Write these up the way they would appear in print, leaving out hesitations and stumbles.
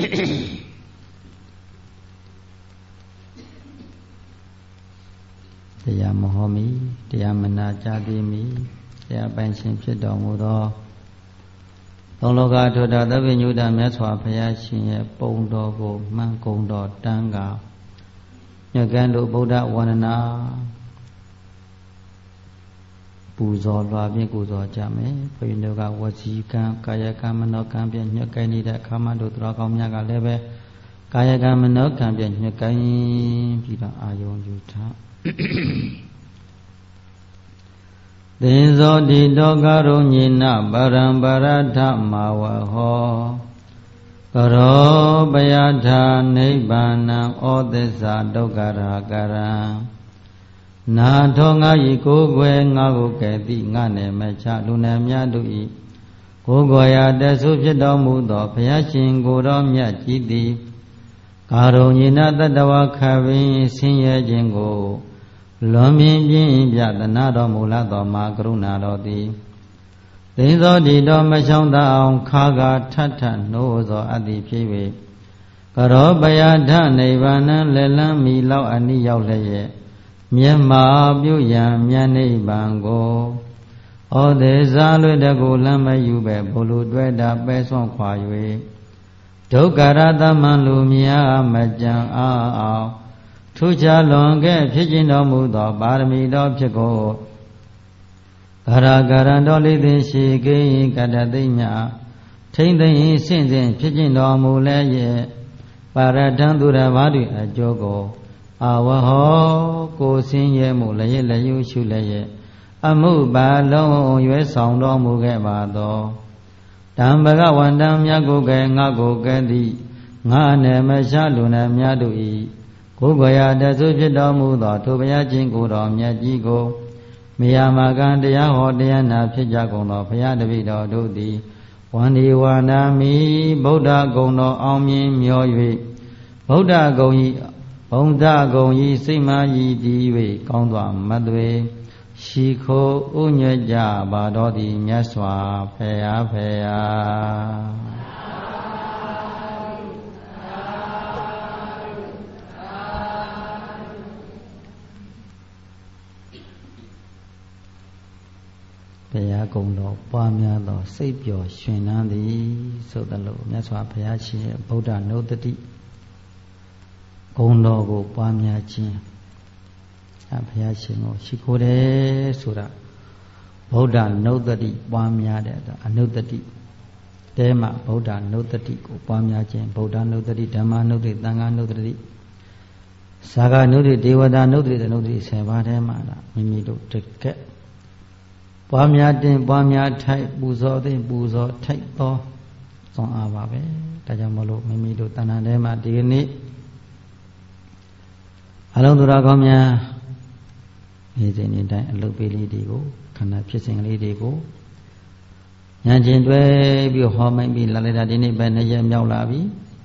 တရားမဟောမီတရားမနာကြသည်မီတရားပိုင်ရှင်ဖြစ်တော်မူသောသုံးလောကထိုတာသဗ္ဗညုတမြတ်စွာဘုရားရှင်ရဲ့ပုံတော်ကိုမှန်ကုန်တော်တန်းကညကန်းတို့ဗုဒ္ဓဝန္ဒနာပူဇော်လွှာဖြင့်ကိုယ်တော်ကြမယ်ဘုရားတို့ကဝစီကံကာယကံမနောကံဖြင့်ညှက်ကိုင်းနေတဲ့အခါမှတို့တော်ကောင်းများကလည်းပဲကာယကံမနောကံဖြင့်ညှက်ကိုင်းပြီးတော့အာယုံယူထားသင်္ဇောတိတောကရုညိနပရံပရထမဝဟောကရောပယထာနိဗ္ဗာနံဩသစ္စာဒုက္ခရာကရံနာထောငါဤကိုယ်ွယ်ငါကိုကဲ့သိငါနယ်မချလူနယ်များတို့ဤကိုယ်ွယ်ရာတဆုဖြစ်တော်မူသောဘုရားရှင်ကိုယ်တော်မြတ်ကြီးသည်ကာရုညိနတတဝခပင်ဆင်းရဲခြင်းကိုလွန်မြင်ပြင်းပြသနာတော်မူလာသောမှာကရုဏာတော်သည်သိသောတိတော်မချောင်းတအောင်ခါကာထထနှိုးသောအတ္တိဖြစ်၍ကရောပယထနိဗ္ဗာန်လက်လန်းမီလောက်အနိရောက်လျက်မျက်မှောက်ပြုရန်မြတ်နိဗ္ဗာန်ကိုဩဒေဇာလွေတကူလမ်းမယူပဲဘုလူတွဲတာပဲဆွန့်ခွာ၍ဒုက္ခရသမံလူများမကြံအောင်ထူးခြားလွန်ခဲ့ဖြစ်ခြင်းတော်မူသောပါရမီတော်ဖြစ်ကိုဂရဂရံတော်လေးသိရှိကိကတသိမြထိမ့်သိမ့်ဆင့်ဆင့်ဖြစ်ခြင်းတော်မူလည်းရဲ့ပါရထံသူရဘာတွေအကျိုးကိုအဝဟောကိုဆင်းရဲမှုလည်းလည်းယူရှုလည်းရဲ့အမှုပါလုံးရွယ်ဆောင်တော်မူခဲ့ပါသောတံဘဂဝန္တံမြတ်ကိုယ်ကဲငါကိုကဲ့သည်ငါနယ်မရှာလူနယ်များတို့ဤကိုယ်ကိုယ်ရာတဆုဖြစ်တော်မူသောထိုဘုရားရှင်ကိုယ်တော်မြတ်ကြီးကိုမေယမာကံတရားဟောတရားနာဖြစ်ကြကုန်သောဘုရားတပည့်တော်တို့သည်ဝန္ဒီဝန္ဒာမိဗုဒ္ဓဂုဏ်တော်အောင်မြင်မျော၍ဗုဒ္ဓဂုဏ်ဤဘုံဒဂုံဤစိတ်မာဤတည်၍ကောင်းစွာမတ်တွေရှိခိုးဥညွတ်ကြပါတော်သည်မြတ်စွာဘုရားဘုရားဘုရားကုံတော်ပွားများသောစိတ်ပျော်ရွှင်လန်းသည်ဆိုသလိုမြတ်စွာဘုရားရှင်ရဲ့ဗုဒ္ဓနုတ္တိဂုဏ်တော်ကိုပွားများခြင်းဘုရားရှင်ကိုရှိခိုးတယ်ဆိုတာဗုဒ္ဓနုတ္တိပွားများတဲ့အနုတ္တိတဲမှာဗုဒ္ဓနုတ္တိကိုပွားများခြင်းဗုဒ္ဓနုတ္တိဓမ္မနုတ္တိသံဃာနုတ္တိသာဂနုတ္တိဒေဝတာနုတ္တိနုတ္တိ10ပါးထဲမှာမိမိတို့တကက်ပွားများတင်ပွားများထိုက်ပူဇော်သိပူဇော်ထိုက်သောသွန်အားပါပဲဒါကြောင့်မလို့မိမိတို့တဏ္ဍာထဲမှာဒီနေ့အလုံးသူတော်ကောင်းများနေစဉ်နေတိုင်းအလုပ်ပေးလေးတွေကိုခန္ဓာဖြစ်စဉ်ကလေးတွေကိုဉာဏ်ချင်းတွဲပြီးဟောမိုင်းပြီးလာလိုက်တာဒီနေ့ပဲ2ရက်မြောက်လာပြီ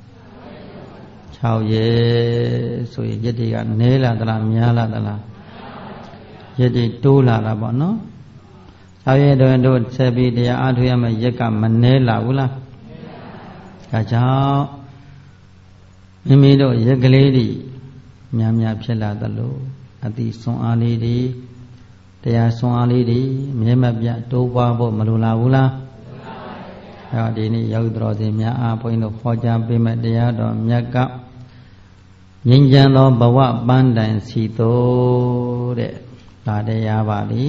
6ရက်ဆိုရင်ရက်တွေကနည်းလာသလားများလာသလားရက်တွေတိုးလာတာပေါ့နော်6ရက်တွင်တို့ဆက်ပြီးတရားအားထုတ်ရမယ့်ရက်ကမနည်းလာဘူးလားဒါကြောင့်မိမိတို့ရက်ကလေးတွေများများဖြစ်လာသလိုအတိဆွမ်းအားလေးတွေတရားဆွမ်းအားလေးတွေမြဲမပြတ်တိုးပွားဖို့မလိုလားဘူးလားအဲတော့ဒီနေ့ယောဂီတော်စင်များအားဘုန်းကြီးတို့ဟောကြားပေးမဲ့တရားတော်မြတ်ကငြိမ်းချမ်းသောဘဝပန်းတိုင်စီသို့တဲ့ဒါတရားပါလေ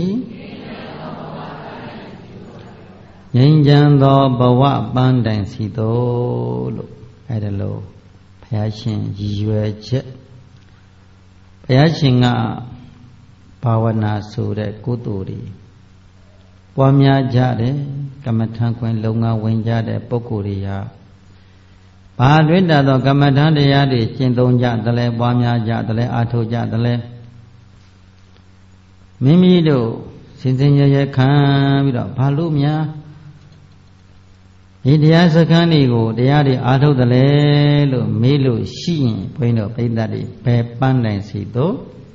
ငြိမ်းချမ်းသောဘဝပန်းတိုင်စီသို့လို့အဲဒါလို့ဘုရားရှင်ရည်ရွယ်ချက်ဘုရားရှင်ကဘာဝနာဆိုတဲ့ကုသိုလ်တွေပွားများကြတယ်ကမ္မထံခွင်လုံငါဝင်ကြတဲ့ပုဂ္ဂိုလ်တွေဟာဘာတွင်တတ်သောကမ္မထံတရားတွေကျင့်သုံးကြတယ်လဲပွားများကြတယ်လဲအားထုတ်ကြတယ်လဲမိမိတို့စင်စင်ရရခံပြီးတော့ဘာလို့များဒီတရားစခန်းတွေကိုတရားတွေအားထုတ်တယ်လေလို့မေးလို့ရှိရင်ဘုန်းတော်ပိဋကတ်တွေဘယ်ပန်းတိုင်စီတော့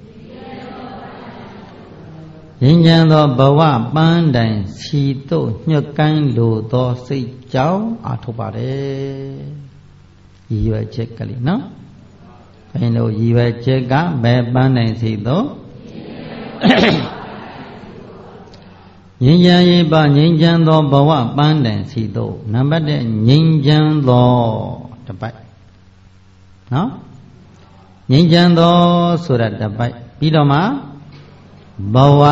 ငြိမ်းချမ်းသောဘဝပန်းတိုင်စီတော့ညှက်ကိုင်းလိုသောစိတ်ကြောင့်အားထုတ်ပါတယ်ရยีเวเจกะลิเนาะဘယ်လိုยีเวเจกะဘယ်ပန်းနိုင်စီတော့ငြိမ်းချမ်းရေးပါငြိမ်းချမ်းသောဘဝပန်းတိုင်စီတော့နံပါတ်1ငြိမ်းချမ်းသောတပိုက်နော်ငြိမ်းချမ်းသောဆိုတာတပိုက်ပြီးတော့မှဘဝ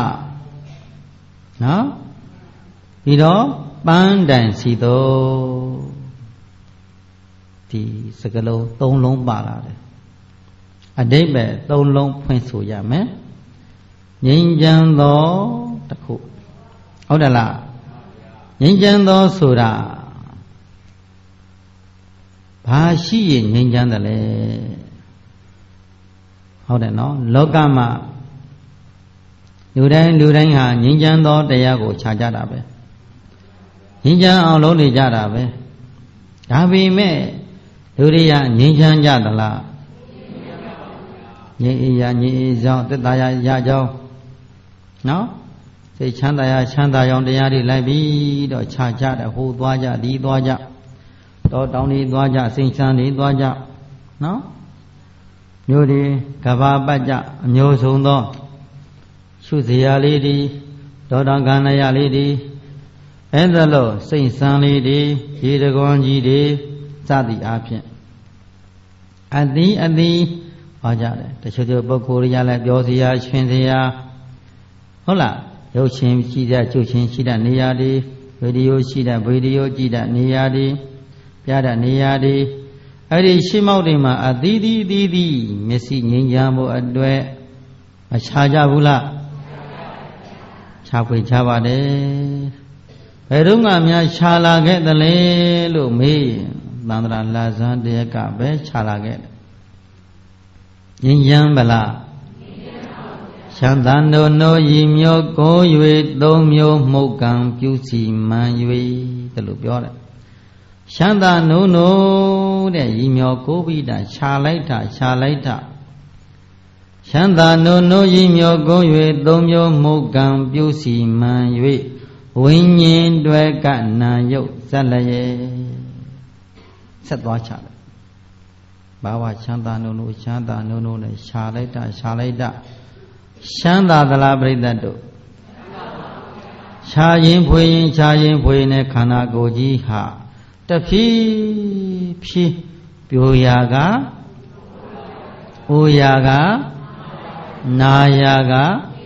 နော်ပြီးတော့ပန်းတိုင်စီတော့ဒီစကလုံး3လုံးပါလာတယ်အဓိပ္ပာယ်3လုံးဖွင့်ဆိုရမယ်ငြိမ်းချမ်းသောတခုဟုတ်တယ်လားငြိမ်းချမ်းသောဆိုတာဘာရှိရင်ငြိမ်းချမ်းတယ်လဲဟုတ်တယ်နော်လောကမှာလူတိုင်းဟာငြိမ်းချမ်းသောတရားကိုခြားကြတာပဲငြိမ်းချမ်းအောင်လုပ်နေကြတာပဲဒါပေမဲ့လူတွေကငြိမ်းချမ်းကြသလားငြိမ်းအေးရငြိမ်းအေးကြောင်းသက်သာရကြောင်းနော်စိတ်ချမ်းသာရချမ်းသာကြောင်းတရားတွေလိုက်ပြီးတော့ခြားကြတယ်ဟိုသွားကြဒီသွားကြတော့တောင်းတွေသွားကြစိတ်ချမ်းတွေသွားကြနော်မျိုးတွေကဘာပတ်ကြအမျိုးဆုံးသောရှုစရာလေးတွေဒေါတကံရလေးတွေအဲ့ဒါလို့စိတ်ဆန်းလေးတွေရေတကွန်ကြီးတွေစသည်အားဖြင့်အသည်ဟောကြတယ်တချို့ပုဂ္ဂိုလ်တွေကလည်းပြောစရာရှင်စရာဟုတ်လားရုပ်ချင်းရှိတဲ့ကျုပ်ချင်းရှိတဲ့နေရာတွေဗီဒီယိုရှိတဲ့ဗီဒီယိုကြည့်တဲ့နေရာတွေပြတဲ့နေရာတွေအဲ့ဒီရှင်းမောက်တွေမှာအသီးသီးမျက်စိငြိမ်းချမ်းဖို့အတွက်မခြားကြဘူးလားခြားဖွေခြားပါတယ်ဘယ်တော့မှများခြားလာခဲ့တယ်လေလို့မေးသန္တရာလာဇန်တရကပဲခြားလာခဲ့ငြိမ်းချမ်းဗလားချမ်းသာနိုးရည်မျိုးကို၍သုံးမျိုးမှုတ်ကံပြုစီမှန်၍တလို့ပြောတယ်ချမ်းသာနိုးတဲ့ရည်မျိုးကိုပြီးတာခြာလိုက်တာချမ်းသာနိုးရည်မျိုးကို၍သုံးမျိုးမှုတ်ကံပြုစီမှန်၍ဝိညာဉ်တွေကနာယုတ်ဇက်လျက်ဆက်သွားချတယ်ဘာဝချမ်းသာနိုးနဲ့ခြာလိုက်တာချမ်းသာသလားပြိတ္တတို့ခြာရင်ဖွေရင်နဲ့ခန္ဓာကိုယ်ကြီးဟာတဖြည်းဖြည်းပြိုရာကအိုရာကနာရာက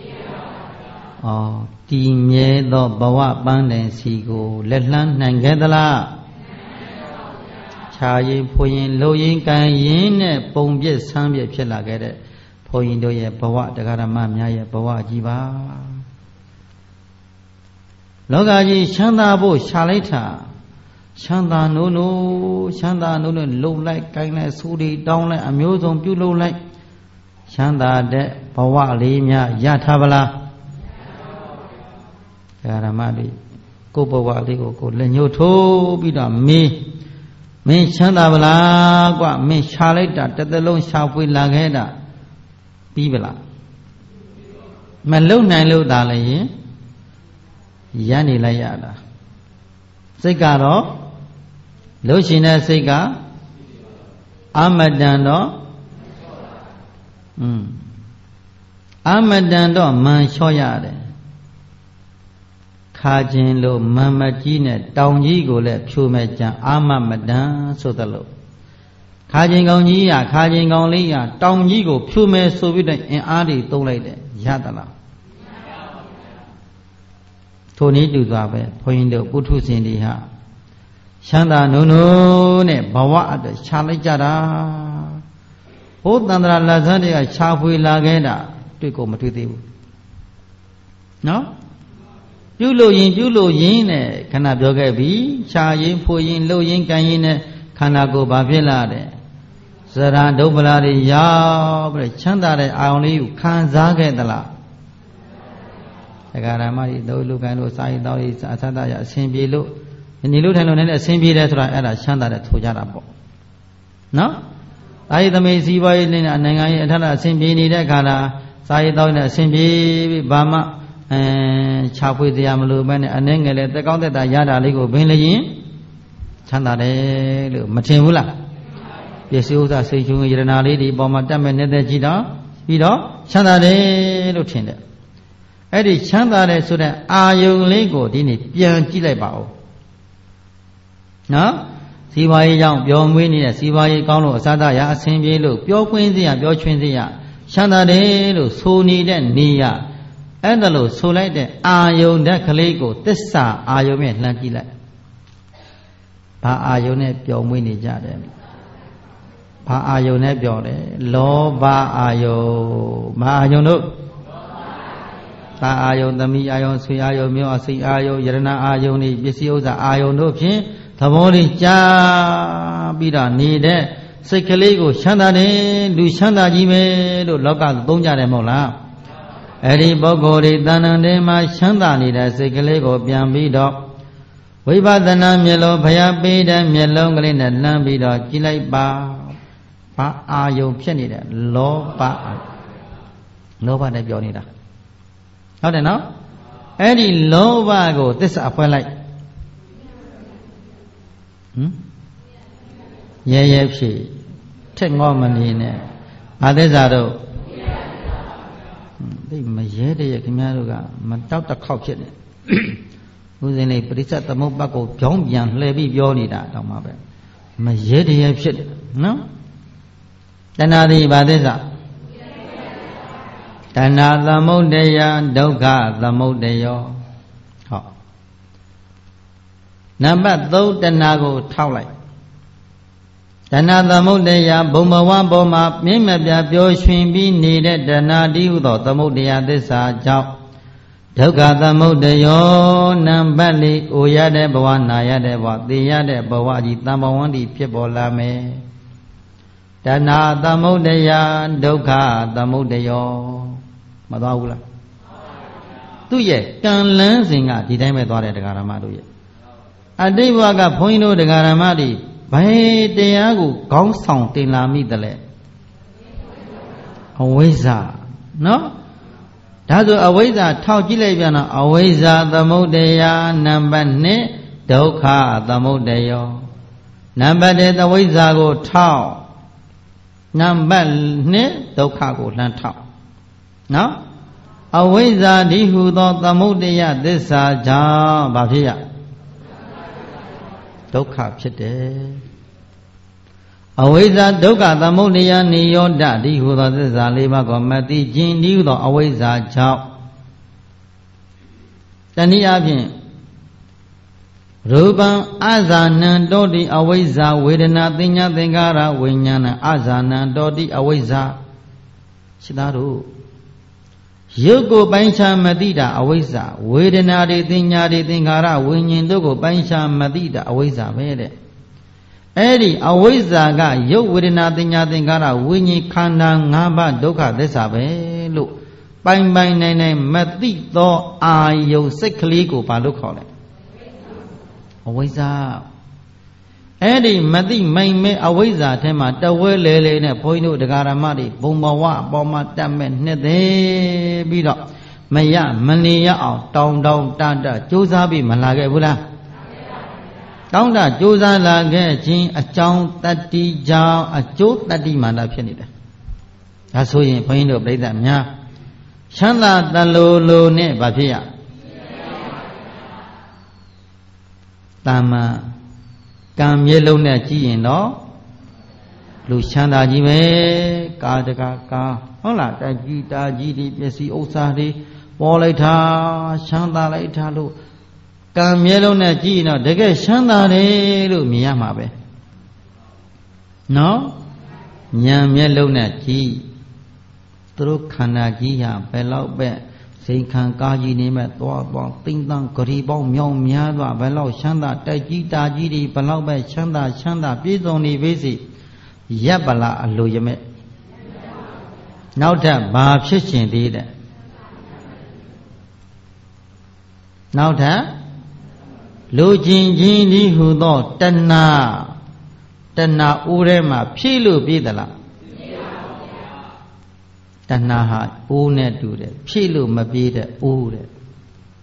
တည်မြဲသောဘဝပန်းတိုင်စီကိုလက်လှမ်းနိုင်ခဲ့သလားခြာရင်ဖွေရင်လှုပ်ရင်ကန်ရင်နဲ့ပုံပြည့်ဆန်းပြည့်ဖြစ်လာခဲ့တဲ့ဘုန်းကြီးတို့ရဲ့ဘဝတရားဓမ္မများရဲ့ဘဝကြီးပါလောကကြီးချမ်းသာဖို့ရှာလိုက်တာချမ်းသာနိုးနဲ့လှုပ်လိုက်ကိုင်းလိုက်စူတွေတောင်းလိုက်အမျိုးစုံပြုလုပ်လိုက်ချမ်းသာတဲ့ဘဝလေးများရထားပါလားတရားဓမ္မတွေကိုဘဝလေးကိုလက်ညှိုးထိုးပြီးတော့မင်းချမ်းသာပါလားကွမင်းရှာလိုက်တာတစ်သက်လုံးရှာဖွေလာခဲ့တာပြီးပါလားမလုံနိုင်လို့ဒါလည်းရင်ရနေလိုက်ရတာစိတ်ကတော့လှုပ်ရှင်တဲ့စိတ်ကအမတန်တော့အမတန်တော့မန်လျှော့ရတယ်ခါခြင်းလို့မန်မကြီးနဲ့တောင်ကြီးကိုလည်းဖြိုမဲ့ကြံအာမတန်ဆိုသလိုခါခြင်းကောင်ကြီးခါခြင်းကောင်လေးတောင်ကြီးကိုဖြိုမဲ့ဆိုပြီးတော့အင်အားတွေသုံးလိုက်တယ်ရသလားထိုနည်းတူသွားပဲဘုန်းကြီးတို့ပုထုဇဉ်တွေဟာချမ်းသာနိုးနဲ့ဘဝအတွက်ခြာလိုက်ကြတာဘုသန္တရာလက်ဆန်းတွေကခြာဖွေလာခဲ့တာတွေ့ကိုမတွေ့သေးဘူးနော်ပြုလို့ရင်နဲ့ခဏပြောခဲ့ပြီခြာရင်ဖွေရင်လှုပ်ရင်ကန်ရင်နဲ့ခန္ဓာကိုယ်ဘာဖြစ်လာတယ်ဇရာဒုပ္ပလာတွေရောက်ပြီးချမ်းသာတဲ့အာရုံလေးကိုခံစားခဲ့သလားတရားဓမ္မကြီးတို့လူကန်တို့စာရေးတော်ကြီးအသတ္တရအစဉ်ပြေလို့နေလို့ထိုင်လို့နဲ့အစဉ်ပြေတယ်ဆိုတာအဲ့ဒါချမ်းသာတဲ့ထိုကြတာပေါ့နော်။ဒါရီသမေစီးပွားရေးနဲ့နိုင်ငံရေးအထက်အစဉ်ပြေနေတဲ့ခါလာစာရေးတော်နဲ့အစဉ်ပြေပြီးဘာမှခြာဖွေတရားမလို့ပဲနဲ့အနေငယ်လေတက်ကောင်းတက်တာရတာလေးကိုဘင်းလျင်ချမ်းသာတယ်လို့မထင်ဘူးလားပစ္စည်းဥစ္စာစိတ်ချုံယရနာလေးဒီပေါ်မှာတက်မဲ့နေတဲ့ကြည့်တော့ပြီးတော့ချမ်းသာတယ်လို့ထင်တယ်အဲ့ဒီချမ်းသာတယ်ဆိုတဲ့အာယုံလေးကိုဒီနေ့ပြန်ကြည့်လိုက်ပါဦးနော်စီးပွားရေးကြောင့်ပျော်မွေးနေတဲ့စီးပွားရေးကောင်းလို့အစားအစာရအဆင်ပြေလို့ပျော်ကွင်းစရာပျော်ချွင်စရာချမ်းသာတယ်လို့ဆိုနေတဲ့နေရအဲ့ဒါလို့ဆိုလိုက်တဲ့အာယုံဓာတ်ကလေးကိုသစ္စာအာယုံနဲ့လှမ်းကြည့်လိုက်ဘာအာယုံနဲ့ပျော်မွေးနေကြတယ်ဘာအာယုံနဲ့ပျော်တယ်လောဘအာယုံဘာအာယုံတို့သာအာယုံသမီးအာယုံဆွေအာယုံမျိုးအစိအာယုံယရဏအာယုံဤပစ္စည်းဥစ္စာအာယုံတို့ဖြင့်သဘောလေးကြားပြီးတော့နေတဲ့စိတ်ကလေးကိုချမ်းသာတယ်လူချမ်းသာကြီးပဲလို့လောကသုံးကြတယ်မဟုတ်လားအဲ့ဒီပုဂ္ဂိုလ်ဒီတဏ္ဍာထဲမှာချမ်းသာနေတဲ့စိတ်ကလေးကိုပြန်ပြီးတော့ဝိပဿနာမျက်လုံးဘုရားပေးတဲ့မျက်လုံးကလေးနဲ့လှမ်းပြီးတော့ကြည့်လိုက်ပါဘာအာယုံဖြစ်နေတယ်လောဘလောဘနဲ့ပြောနေတာဟုတ်တယ်နော်အဲ့ဒီလောဘကိုသစ္စာဖွဲ့လိုက်ရဲရဲဖြစ်ထက်ငေါမနေနဲ့ဘာသစ္စာတော့သိမရဲတဲ့ခင်ဗျားတို့ကမတောက်တစ်ခေါက်ဖြစ်နေဦးဇင်းလေးပရိစ္ဆေသမုပ္ပါကိုပြောင်းပြန်လှည့်ပြီးပြောနေတာတောင်မှပဲမရဲတရဲဖြစ်တယ်နော်တဏှာတိဘာသစ္စာတဏှာသမုဒ္ဒယဒုက္ခသမုဒ္ဒယောဟောနံပါတ်3တဏှာကိုထောက်လိုက်တဏှာသမုဒ္ဒယဘုံဘဝပေါ်မှာမြင့်မြတ်ပြပြောရွှင်ပြီးနေတဲ့တဏှာတည်းဟုသောသမုဒ္ဒယသစ္စာကြောင့်ဒုက္ခသမုဒ္ဒယောနံပါတ်4အိုရတဲ့ဘဝနာရတဲ့ဘဝသိရတဲ့ဘဝကြီးတံဘဝန္တိဖြစ်ပေါ်လာမယ်တဏှာသမုဒ္ဒယဒုက္ခသမုဒ္ဒယောမသွားဘူးလားသူ့ရဲ့ကံလန်းစဉ်ကဒီတိုင်းပဲသွားတယ်တရားဓမ္မတို့ရဲ့အတိတ်ဘဝကဘုန်းကြီးတို့တရားဓမ္မတွေဘယ်တရားကိုခေါင်းဆောင်တင်လာမိတယ်လဲအဝိဇ္ဇာနော်ဒါဆိုအဝိဇ္ဇာထောက်ကြည့်လိုက်ပြန်တော့အဝိဇ္ဇာသမုဒ္ဒယနံပါတ်2ဒုက္ခသမုဒ္ဒယောနံပါတ်1အဝိဇ္ဇာကိုထောက်နံပါတ်2ဒုက္ခကိုလှမ်းထောက်နော်အဝိဇ္ဇာဒီဟုသောသမုဒ္ဒယသစ္စာကြောင့်ဘာဖြစ်ရဒုက္ခဖြစ်တယ်အဝိဇ္ဇာဒုက္ခသမုဒ္ဒယနိရောဓဒီဟုသောသစ္စာ၄ပါးကိုမသိခြင်းဒီဟုသောအဝိဇ္ဇာကြောင့်တနည်းအားဖြင့်ရူပံအဇာနံတောတိအဝိဇ္ဇာဝေဒနာသင်ညာသင်္ကာရဝိညာဏအဇာနံတောတိအဝိဇ္ဇာရှိသားတို့ရုပ်ကိုပိုင်းခြားမသိတာအဝိဇ္ဇာဝေဒနာတွေသင်ညာတွေသင်္ခါရဝိညာဉ်တို့ကိုပိုင်းခြားမသိတာအဝိဇ္ဇာပဲတဲ့အဲ့ဒီအဝိဇ္ဇာကရုပ်ဝေဒနာသင်ညာသင်္ခါရဝိညာဉ်ခန္ဓာ၅ပါးဒုက္ခသစ္စာပဲလို့ပိုင်ပိုင်နိုင်နိုင်မသိသောအာယုစိတ်ကလေးကိုဘာလို့ခေါ်လဲအဝိဇ္ဇာအဲ့ဒီမသိမိန်မဲအဝိဇ္ဇာထဲမှာတဝဲလေလေနဲ့ဘုန်းကြီးတို့တရားဓမ္မတွေဘုံဘဝအပေါ်မှာတတ်မဲ့နှစ်သေးပြီးတော့မရမနေရအောင်တောင်းတကြိုးစားပြီးမလာခဲ့ဘူးလားတောင်းတကြိုးစားလာခဲ့ခြင်းအကြောင်းတတ္တိကြောင့်အကျိုးတတ္တိမာနဖြစ်နေတယ်ဒါဆိုရင်ဘုန်းကြီးတို့ပြိဿများချမ်းသာတလိုနဲ့ဘာဖြစ်ရတမ္မာကံမျက်လုံးနဲ့ကြည့်ရင်တော့လူချမ်းသာကြီးပဲကာတကကာဟုတ်လားတကြီးတာကြီးဒီပစ္စည်းဥစ္စာတွေပေါ်လိုက်တာချမ်းသာလိုက်တာလို့ကံမျက်လုံးနဲ့ကြည့်ရင်တော့တကယ်ချမ်းသာတယ်လို့မြင်ရမှာပဲနော်ဉာဏ်မျက်လုံးနဲ့ကြည့်သူတို့ခန္ဓာကြီးဟာဘယ်လောက်ပဲစိန်ခံကားကြီးနေမဲ့သွားသိမ့်တန်းဂရီပေါင်းမြောင်များသွားဘယ်လောက်ချမ်းသာတိုက်ကြီးတာကြီးတွေဘယ်လောက်ပဲချမ်းသာပြည့်စုံနေပြီစီရပ်ပလာအလိုရမဲ့နောက်ထပ်ဘာဖြစ်ရှင်သေးတဲ့နောက်ထပ်လူချင်းချင်းဒီဟူသောတဏှာဦးထဲမှာဖြည့်လို့ပြည့်သလားတဏှာဟာဦးနဲ့တူတယ်ဖြည့်လို့မပြေးတဲ့ဦးတဲ့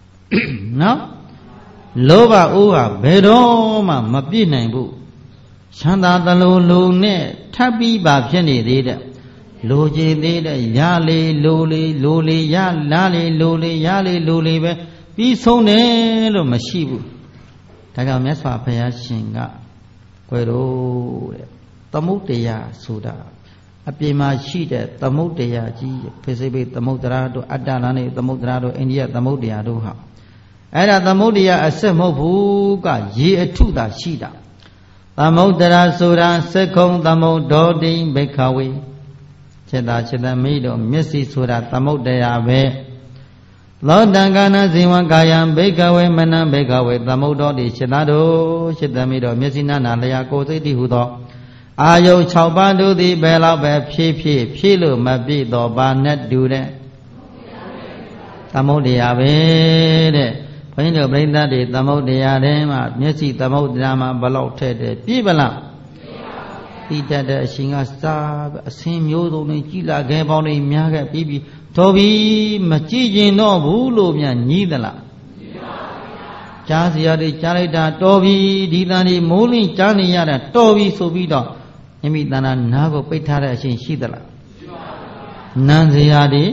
နော်လောဘဦးဟာဘယ်တော့မှမပြည့်နိုင်ဘူးချမ်းသာသလိုလိုနဲ့ထပ်ပြီးပါဖြစ်နေသေးတဲ့လိုချင်သေးတဲ့ရလေလိုလေလိုလေရလားလေလိုလေရလေလိုလေပဲပြီးဆုံးတယ်လို့မရှိဘူးဒါကြောင့်မြတ်စွာဘုရားရှင်ကကိုယ်တို့တဲ့သမုဒ္ဒရာဆိုတာအပြင်မှာရှိတဲ့သမုဒ္ဒရာကြီးဖိစိဖိတ်သမုဒ္ဒရာတို့အတ္တလန်းနေသမုဒ္ဒရာတို့အိန္ဒိယသမုဒ္ဒရာတို့ဟာအဲ့ဒါသမုဒ္ဒရာအစစ်မဟုတ်ဘူးကရေအထုတာရှိတာသမုဒ္ဒရာဆိုတာစက္ခုံသမုဒ္ဒောတိဘိက္ခဝေจิตตาจิตတမိတို့မျက်စိဆိုတာသမုဒ္ဒရာပဲသောတံကာနဇိဝကာယံဘိက္ခဝေမနံဘိက္ခဝေသမုဒ္ဒောတိจิตตာတို့จิตတမိတို့မျက်စိနာနာလျာကိုယ်စိတ်တိဟုသောအာယု6ပါးတို့သည်ဘယ်လောက်ပဲဖြည့်လို့မပြည့်တော့ဘာနဲ့တူတဲ့သမုဒ္ဒရာပဲတဲ့ဘုန်းကြီးတို့ပြိဿတွေသမုဒ္ဒရာထဲမှာမျက်စိသမုဒ္ဒရာမှာဘလောက်ထက်တယ်ပြည့်ပလားပြီးတတ်တဲ့အရှင်ကစားအစင်းမျိုးစုံတွေကြည်လာခဲပေါင်းတွေများခဲ့ပြီးတော်ပြီမကြည့်ကျင်တော့ဘူးလို့များညီးသလားကြားစရာတွေကြားလိုက်တာတော်ပြီဒီတန်ဒီမိုးလင်းကြားနေရတာတော်ပြီဆိုပြီးတော့မိမိတဏ္ဍာနားကိုပိတ်ထားတဲ့အရှင်ရှိသလားနန်းစရာတွေ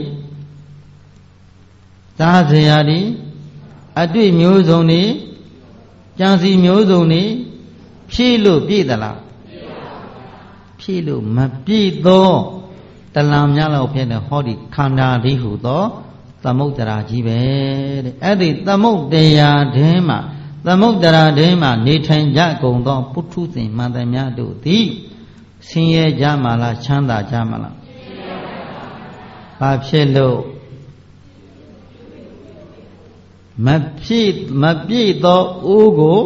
ကြားစရာတွေအတွေ့မျိုးစုံတွေကြံစီမျိုးစုံတွေဖြည့်လို့ပြည့်သလားဖြည့်လို့မပြည့်တော့တလံများလောက်ဖြစ်တဲ့ဟောဒီခန္ဓာလေးဟုသောသမုဒ္ဒရာကြီးပဲတဲ့အဲ့ဒီသမုဒ္ဒရာထဲမှာနေထိုင်ကြကုန်သောပုထုဇဉ်မှန်သမျှတို့သည်ဆင်းရဲကြမှာလားချမ်းသာကြမှာလားဘာဖြစ်လို့မပြည့်သောအိုးကို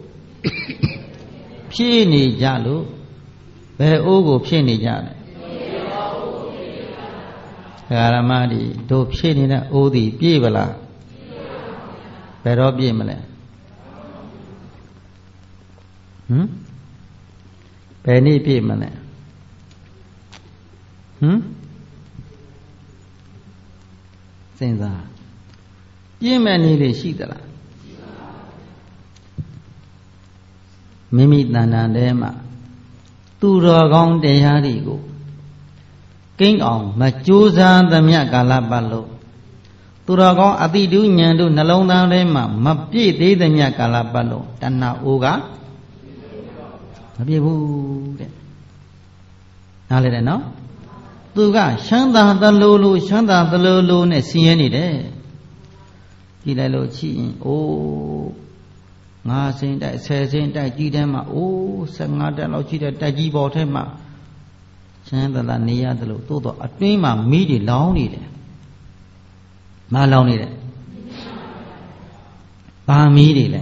ဖြည့်နေကြလို့ဘယ်အိုးကိုဖြည့်နေကြလဲဓမ္မဒီတို့ဖြည့်နေတဲ့အိုးသည်ပြည့်ပလားဘယ်တော့ပြည့်မလဲဘယ်နေ့ပြည့်မလဲစဉ်းစားပြည့်မဲ့နေ့လေးရှိသလားမိမိတဏ္ဍာထဲမှာသူတော်ကောင်းတရားတွေကိုကိန်းအောင်မကြိုးစားသမျှကာလပတ်လို့သူတော်ကောင်းအတိတုဉာဏ်တို့နှလုံးသားထဲမှာမပြည့်သေးသမျှကာလပတ်လို့တဏှာအိုးကမပြည့်ဘူးတဲ့နားလည်တယ်နော်သူကချမ်းသာသလိုလိုနဲ့ဆင်းရဲနေတယ်ကြည့်လိုက်လို့ချစ်ရင်အိုး9 စင်းတိုက်10 စင်းတိုက်ကြီးထဲမှာအိုး15တက်လောက်ကြီးတဲ့တိုက်ကြီးပေါ်ထဲမှာချမ်းသာလာနေရတယ်လို့သို့တော့အတွင်းမှာမီးတွေလောင်းနေတယ်မလောင်းနေတယ်ဘာမီးတွေလဲ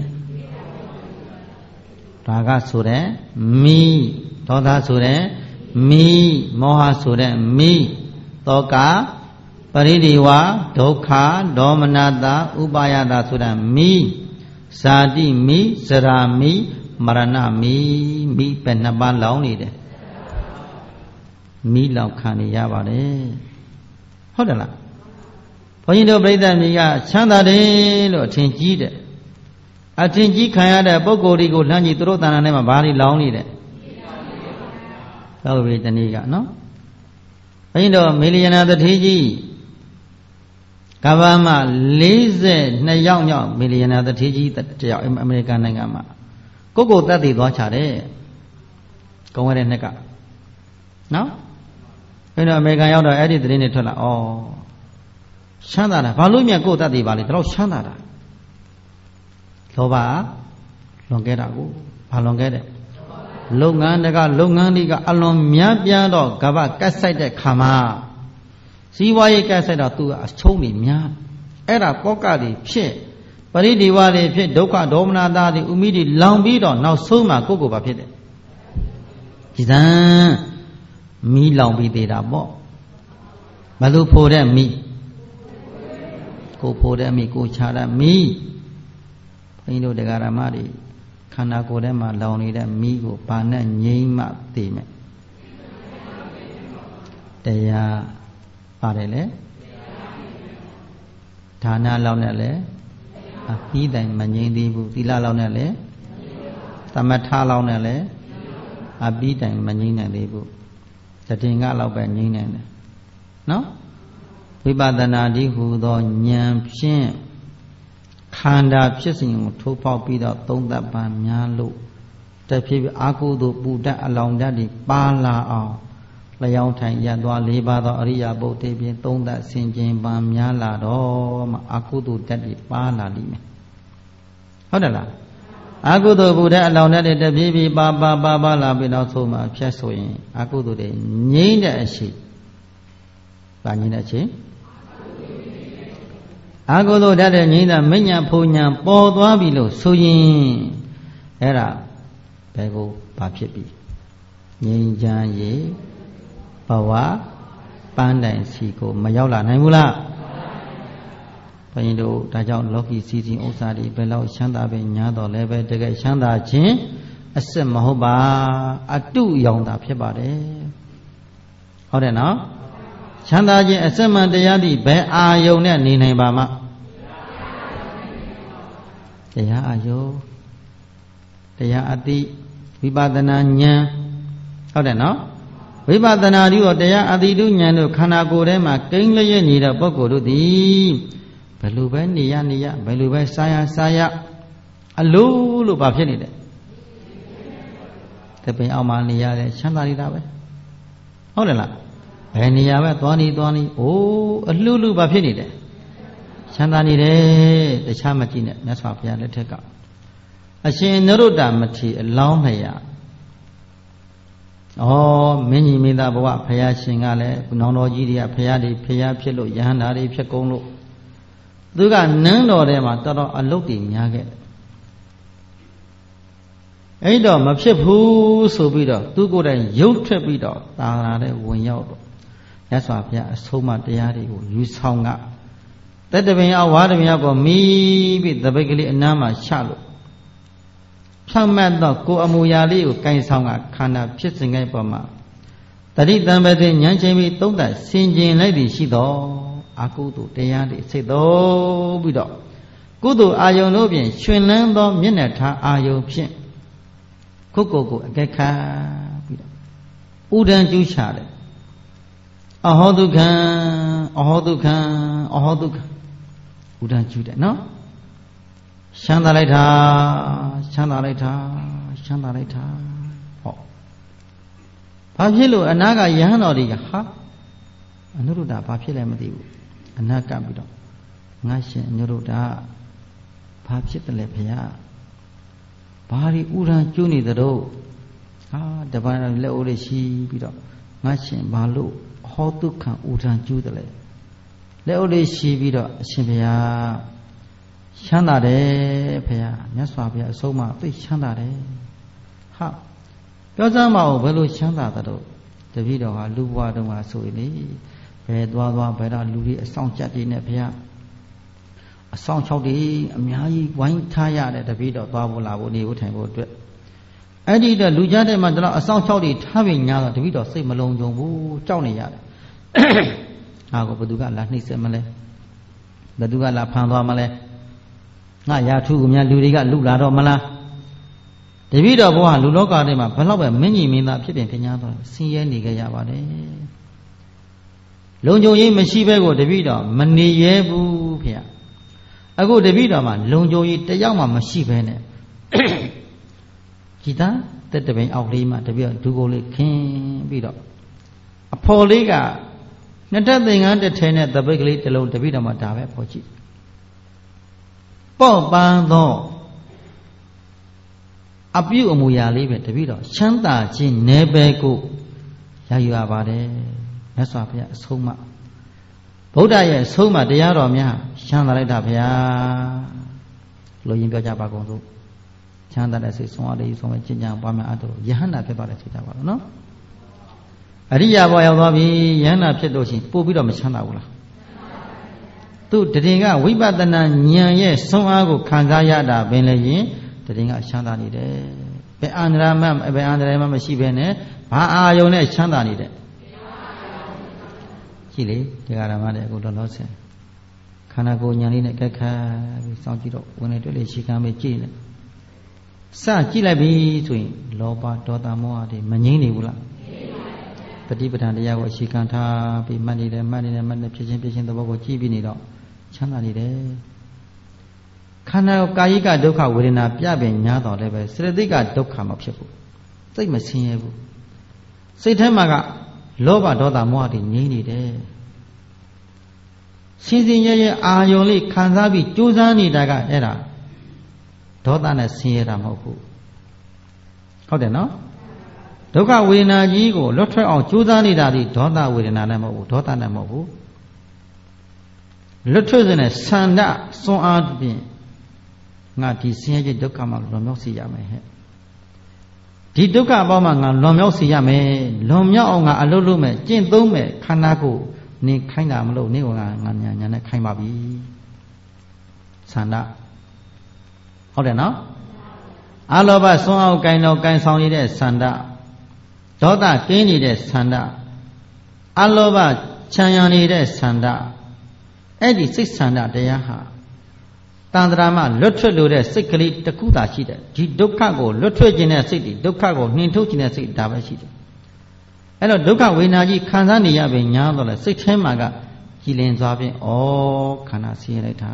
ဒါကဆိုတဲ့မီးဒေါသဆိုတဲ့မီးမောဟဆိုတဲ့မီးတောကပရိဒီဝဒုက္ခဒေါမနတာဥပါယတာဆိုတာမီးဇာတိမီးဇရာမီးမရဏမီးမီးပဲနှစ်ပါးလောင်းနေတယ်မီးလောင်ခံနေရပါတယ်ဟုတ်တယ်လားဘုန်းကြီးတို့ပြိဿမြေကချမ်းသာတယ်လို့အထင်ကြီးတယ်အထင်ကြီးခံရတဲ့ပုဂ္ဂိုလ်တွေကိုလှမ်းကြည့်သူတို့တဏ္ဍာထဲမှာဘာတွေလောင်းနေတယ်သောဝေတဏီကနော်ဘုန်းကြီးတို့မေလျနာတထေကြီးကဘာမှာ42ယောက်မြောက်မေလျနာတထေကြီးတယောက်အမေရိကန်နိုင်ငံမှာကိုယ်တက်တည်သွားချတယ်ကုံရတဲ့နှစ်ကနော်ဘယ်တော့အမေရိကန်ရောက်တော့အဲ့ဒီသတင်းတွေထွက်လာဩချမ်းသာတာဘာလို့မြတ်ကိုယ်တက်တည်ပါလဲဒါတော့ချမ်းသာတာလောဘလွန်ခဲ့တာကိုဘာလွန်ခဲ့တဲ့လုပ်ငန်းတွေကအလွန်များပြားတော့ကဘာကတ်ဆိုင်တဲ့ခါမှာစီးပွားရေးကတ်ဆိုင်တော့သူကအချုံးတွေများအဲ့ဒါကောကတွေဖြစ်ပရိဒီဝါတွေဖြစ်ဒုက္ခဒေါမနတာတွေဥမိတွေလောင်ပြီးတော့နောက်ဆုံးမှာကိုယ့်ကိုယ်ပါဖြစ်တယ်ဒီသံမီးလောင်ပြီးသေးတာပေါ့ဘလို့ဖို့တဲ့မီးကိုဖို့တဲ့မီးကိုခြားတဲ့မီးဘုန်းကြီးတို့တရားဓမ္မတွေခန္ဓာကိုယ်ထဲမှာလောင်နေတဲ့မီးကိုဘာနဲ့ငြိမ်းမှသိမယ်တရားပါတယ်လေဌာနလောက်နဲ့လေအပြီးတိုင်မငြိမ်းသေးဘူးသီလလောက်နဲ့လေသမထလောက်နဲ့လေအပိတိုင်မငြိမ့်နိုင်သေးဘူးတတင်ကလောက်ပဲငြိမ့်နိုင်တယ်နော်ဝိပဿနာဒီဟူသောဉာဏ်ဖြင့်ခန္ဓာဖြစ်စဉ်ကိုထိုးပေါက်ပြီးတော့သုံးသပ်ပါများလို့တဖြည်းဖြည်းအာဟုသို့ပူတတ်အလောင်တတ်ဒီပါလာအောင်လျောင်းထိုင်ရသွား၄ပါးသောအရိယာပုဒ်တေဖြင့်သုံးသပ်ဆင်ခြင်ပါများလာတော့မှအာဟုသို့တတ်ဒီပါလာလိမ့်မယ်ဟုတ်တယ်လားအာဟုသို့ပူတတ်အလောင်တတ်တဲ့တဖြည်းဖြည်းပါလာပြီးတော့ဆိုမှဖြတ်ဆိုရင်အာဟုသို့တွေငြိမ့်တဲ့အရှိပါငြိမ့်တဲ့အရှိအာဟုသို့တတ်တဲ့ငြိမ့်တာမညာဖုန်ညာပေါ်သွားပြီလို့ဆိုရင်အဲ့ဒါဘယ်ကိုဘာဖြစ်ပြီငြိမ်းချမ်းရေးဘဝပန်းတိုင်စီကိုမရောက်လာနိုင်ဘူးလားဘုန်းကြီးတို့ဒါကြောင့်လောကီစီစဉ်ဥစ္စာတွေဘယ်လောက်ချမ်းသာပဲညာတော့လည်းပဲတကယ်ချမ်းသာခြင်းအစစ်မဟုတ်ပါအတုရောင်တာဖြစ်ပါတယ်ဟုတ်တယ်နော်ချမ်းသာခြင်းအစစ်မှန်တရားသည့်ဘယ်အာယုန်နဲ့နေနိုင်ပါမတရားအာယုန်တရားအတိဝိပဿနာဉာဏ်ဟုတ်တယ်နော်ဝိပဿနာဒီကိုတရားအတိတုဉာဏ်တို့ခန္ဓာကိုယ်ထဲမှာကိန်းလျက်နေတဲ့ပုဂ္ဂိုလ်တို့သည်ဘယ်လိုပဲနေရဘယ်လိုပဲစားရအလိုလို့ဘာဖြစ်နေတယ်တပင်အောက်မှာနေရတယ်ချမ်းသာနေတာပဲဟုတ်တယ်လားဘယ်နေရာပဲသွားနေအိုးအလှလူဘာဖြစ်နေတယ်ချမ်းသာနေတယ်တခြားမကြည့်နဲ့မြတ်စွာဘုရားလက်ထက်ကအရှင်နရုတ္တမထေရအလောင်း200မင်းကြီးမင်းသားဘဝဘုရားရှင်ကလည်းနောင်တော်ကြီးတွေကဘုရားဖြစ်လို့ယဟန္တာတွေဖြစ်ကုန်လို့သူကနန်းတော်ထဲမှာတော်တော်အလုတ်တွေများခဲ့တယ်အဲ့တော့မဖြစ်ဘူးဆိုပြီးတော့သူကိုယ်တိုင်ရုပ်ထွက်ပြီးတော့သာသနာထဲဝင်ရောက်တော့မြတ်စွာဘုရားအဆုံးအမတရားတွေကိုယူဆောင်ကတက်တပင်အဝါတပင်ကိုမီးပြီးတပိတ်ကလေးအနားမှာချလို့ဖြောင့်မတ်တော့ကိုယ်အမူအရာလေးကိုကင်ဆောင်ကခန္ဓာဖြစ်စဉ်ရဲ့ပေါ်မှာတတိတံပတိဉာဏ်ချင်းပြီးသုံးသပ်ဆင်ခြင်လိုက်သည်ရှိတော်အကုသိုလ်တရားတွေစိတ်တော်ပြီးတော့ကုသိုလ်အာယုန်တို့ဖြင့်ရှင်လန်းသောမျက်နှာထားအာယုန်ဖြင့်ခုတ်ကိုအကဲခါပြီးတော့ဥဒံကျူးချတယ်အဟောဒုက္ခံဥဒံကျူးတယ်နော်ချမ်းသာလိုက်တာဟောဘာဖြစ်လို့အနာကယဟန်တော်တွေကအနုရုဒ္ဓဘာဖြစ်လဲမသိဘူးအနာကပ်ပြီးတော့ငါရှင်အနုရုဒ္ဓဘာဖြစ်တယ်လဲဖေရဘာဒီဥရန်ကျိုးနေသတို့တပန်းလက်အိုးလေးရှိပြီးတော့ငါရှင်ဘာလို့ဟောတုခံဥရန်ကျိုးတယ်လဲလက်အိုးလေးရှိပြီးတော့အရှင်ဖေရချမ်းသာတယ်ဖေရမြတ်စွာဘုရားအဆုံးအမသိချမ်းသာတယ်ပြောစမ်းမအောင်ဘယ်လိုချမ်းသာသတို့တပည့်တော်ဟာလူဘဝတုန်းကဆိုရင်လေဘယ်သွားဘယ်တော့လူတွေအဆောင်ကြက်တွေနဲ့ဘုရားအဆောင်၆တွေအများကြီးဝိုင်းထားရတယ်တပည့်တော်သွားဖို့လာဖို့နေဖို့ထိုင်ဖို့အတွက်အဲ့ဒီတော့လူကြားတဲ့မှာတော့အဆောင်၆တွေထားပြီးညာတော့တပည့်တော်စိတ်မလုံးကြုံဘူးကြောက်နေရတယ်ဟာကိုဘသူကလာနှိမ့်ဆက်မလဲဘသူကလာဖန်သွားမလဲငါရာထူးကများလူတွေကလူလာတော့မလားတပည့်တော်ဘဝလူလောကထဲမှာဘယ်တော့ပဲမင်းကြီးမင်းသားဖြစ်ပြင်ခင်ဗျားတော့ဆင်းရဲနေကြရပါတယ်လုံခြုံရေးမရှိဘဲကိုတပည့်တော်မနေရဲဘူးဖေ။အခုတပည့်တော်မှာလုံခြုံရေးတယောက်မှမရှိဘဲနဲ့ကြည်သားတက်တပင်အောက်လေးမှာတပည့်တော်ဒုကိုလေးခင်းပြီးတော့အဖော်လေးကနှစ်တက်သင်္ကန်းတစ်ထဲနဲ့တပိတ်ကလေးတစ်လုံးတပည့်တော်မှာဒါပဲဖော်ကြည့်ပေါ့ပန်းသောအပြုအမူအရာလေးပဲတပည့်တော်ချမ်းသာခြင်းနယ်ပယ်ကိုရယူရပါတယ်မြတ်စွာဘုရားအဆုံးအမဗုဒ္ဓရဲ့အဆုံးအမတရားတော်များချမ်းသာလိုက်တာဘုရားလို့ရင်ပြောကြပါကုန်စို့ချမ်းသာတဲ့စိတ်ဆုံးအားလေးဆုံးမဲ့ကျင့်ကြံပွားများအပ်တော်ယဟန္တာဖြစ်ပါလေဖြစ်ကြပါတော့နော်အရိယာဘဝရောက်သွားပြီယဟန္တာဖြစ်လို့ရှိရင်ပို့ပြီးတော့မချမ်းသာဘူးလားသူတရင်ကဝိပဿနာဉာဏ်ရဲ့ဆုံးအားကိုခံစားရတာပင်လည်းရင်တရင်ကချမ်းသာနေတယ်ဘယ်အန္တရာမှမရှိဘဲနဲ့ဘာအာယုံနဲ့ချမ်းသာနေတယ်ကြည့်လေဒီကရမတဲ့အခုလောလောဆယ်ခန္ဓာကိုယ်ဉာဏ်လေးနဲ့ကက်ခတ်ပြီးစောင့်ကြည့်တော့ဝင်နေတွေ့လေရှိကမ်းပဲကြည့်နေစကြည့်လိုက်ပြီဆိုရင်လောဘဒေါသမောဟတွေမငြိမ့်နေဘူးလားတတိပဋ္ဌာန်တရားကိုအရှိခံထားပြီးမှတ်နေတယ်ဖြစ်ချင်းသဘောကိုကြည့်ပြီးနေတော့ချမ်းသာနေတယ်ခန္ဓာကာယိကဒုက္ခဝေဒနာပြပင်ညာတော်လည်းပဲစေတသိက်ကဒုက္ခမဖြစ်ဘူးစိတ်မဆင်းရဲဘူးစိတ်ထဲမှာကလောဘဒေါသမောဟတွေငြိမ့်နေတယ်စင်စင်ရဲရဲအာယုံလေးခံစားပြီးကြိုးစားနေတာကအဲ့ဒါဒေါသနဲ့ဆင်းရဲတာမဟုတ်ဘူးဟုတ်တယ်နော်ဒုက္ခဝေဒနာကြီးကိုလွတ်ထွက်အောင်ကြိုးစားနေတာဒီဒေါသဝေဒနာနဲ့မဟုတ်ဘူးဒေါသနဲ့မဟုတ်ဘူးလွတ်ထွက်တဲ့ဆန္ဒစွမ်းအားဖြင့်ငါဒီဆင်းရဲခြင်းဒုက္ခမှာလွန်မြောက်စေရမယ်ဟဲ့ဒီဒုက္ခအပေါင်းမှာငါလွန်မြောက်စေရမယ်လွန်မြောက်အောင်ငါအလုပ်လုပ်မယ်ကျင့်သုံးမယ်ခန္ဓာကိုနေခိုင်းတာမလို့နေကငါညာနဲ့ခိုင်းပါပြီဆန္ဒဟုတ်တယ်နော်အလောဘစွမ်းအောင်ကိုင်တော်ကိုင်ဆောင်နေတဲ့ဆန္ဒဒေါသကင်းနေတဲ့ဆန္ဒအလောဘချမ်းရနေတဲ့ဆန္ဒအဲ့ဒီစိတ်ဆန္ဒတရားဟာတန်ត្រာမှာလွတ်ထွက်လို့တဲ့စိတ်ကလေးတစ်ခုသာရှိတယ်ဒီဒုက္ခကိုလွတ်ထွက်ခြင်းတဲ့စိတ်ဒီဒုက္ခကိုနှင်ထုတ်ခြင်းတဲ့စိတ်ဒါပဲရှိတယ်အဲ့တော့ဒုက္ခဝေဒနာကြီးခံစားနေရပြီညာတော့လေစိတ်ထဲမှာကကြည်လင်သွားပြင်ဩခန္ဓာဆင်းရဲလိုက်တာ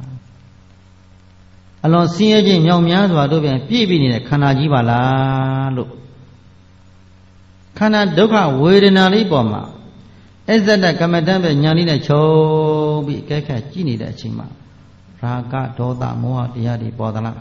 အလွန်ဆင်းရဲခြင်းမြောင်များစွာတို့ပြန်ပြည့်ပြီးနေတဲ့ခန္ဓာကြီးပါလားလို့ခန္ဓာဒုက္ခဝေဒနာလေးပေါ်မှာအစ္ဆဒကမ္မတံပဲညာလေးနဲ့ချုပ်ပြီးအကဲခတ်ကြည့်နေတဲ့အချိန်မှာရာဂဒေါသမောဟတရားတွေပေါ်သလား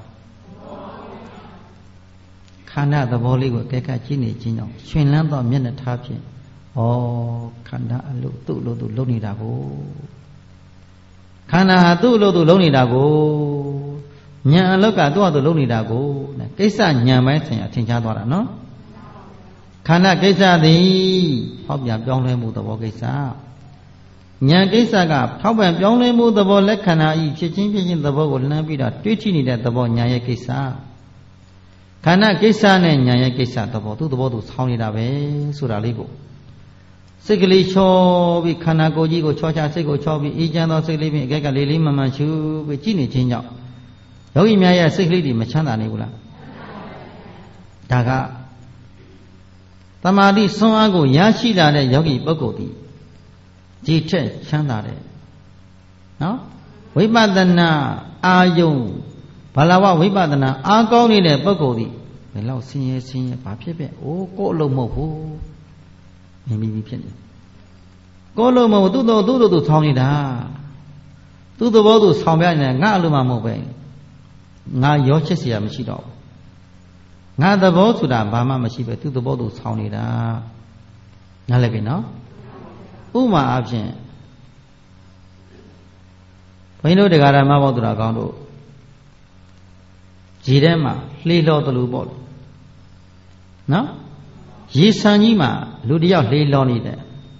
ခန္ဓာသဘောလေးကိုအကဲခတ်ကြည့်နေခြင်းကြောင့်ရှင်လန်းသောမျက်နှာထားဖြင့်ဩခန္ဓာအလို့သူ့လို့သူလုံနေတာကိုခန္ဓာဟာသူ့လို့သူလုံနေတာကိုဉာဏ်အလောက်ကသူ့ဟာသူလုံနေတာကိုကိစ္စဉာဏ်ပိုင်းဆိုင်ရာထင်ရှားသွားတာနော်ခန္ဓာကိစ္စသည်ဖောက်ပြန်ပြောင်းလဲမှုသဘောကိစ္စဉာဏ်ကိစ္စကဖောက်ပြန်ပြောင်းလဲမှုသဘောလက္ခဏာဤဖြစ်ချင်းသဘောကိုလှမ်းပြီးတော့တွေးကြည့်နေတဲ့သဘောဉာဏ်ရဲ့ကိစ္စခန္ဓာကိစ္စနဲ့ဉာဏ်ရဲ့ကိစ္စသဘောသူ့သဘောသူဆောင်းနေတာပဲဆိုတာလေးကိုစိတ်ကလေးချောပြီးခန္ဓာကိုယ်ကြီးကိုချောချစိတ်ကိုချောပြီးအေးချမ်းသောစိတ်လေးဖြင့်အကဲကလေးလေးမှန်မှန်ရှုပြီးကြည့်နေခြင်းကြောင့်ယောဂီများရဲ့စိတ်ကလေးတွေမချမ်းသာနေဘူးလားဒါကသမာဓိစွမ်းအားကိုရရှိလာတဲ့ယောဂီပုဂ္ဂိုလ်သည်ဒီထက်ချမ်းသာတယ်နော်ဝိပဿနာအာယုံဘာလာဝဝိပဿနာအားကောင်းနေတဲ့ပုဂ္ဂိုလ်သည်ဘယ်လောက်ဆင်းရဲဘာဖြစ်ဖြစ်အိုးကိုယ်အလုံးမဟုတ်ဘူးမြင်ပြီးဖြစ်နေကိုယ်အလုံးမဟုတ်သူ့တို့ဆောင်းနေတာသူ့သဘောသူဆောင်းပြနေငါအလုံးမဟုတ်ပဲငါရောချစ်เสียမရှိတော့ငါသဘောဆိုတာဘာမှမရှိပဲသူ့သဘောသူဆောင်းနေတာနားလည်ပြီနော်ဥပမာအဖြစ်ဘုန်းကြီးတို့တရားဓမ္မဘောသူတော်ကောင်းတို့ရေထဲမှာလှေလော်တလူပေါ့နော်ရေဆန်ကြီးမှာလူတယောက်လှေလော်နေတယ်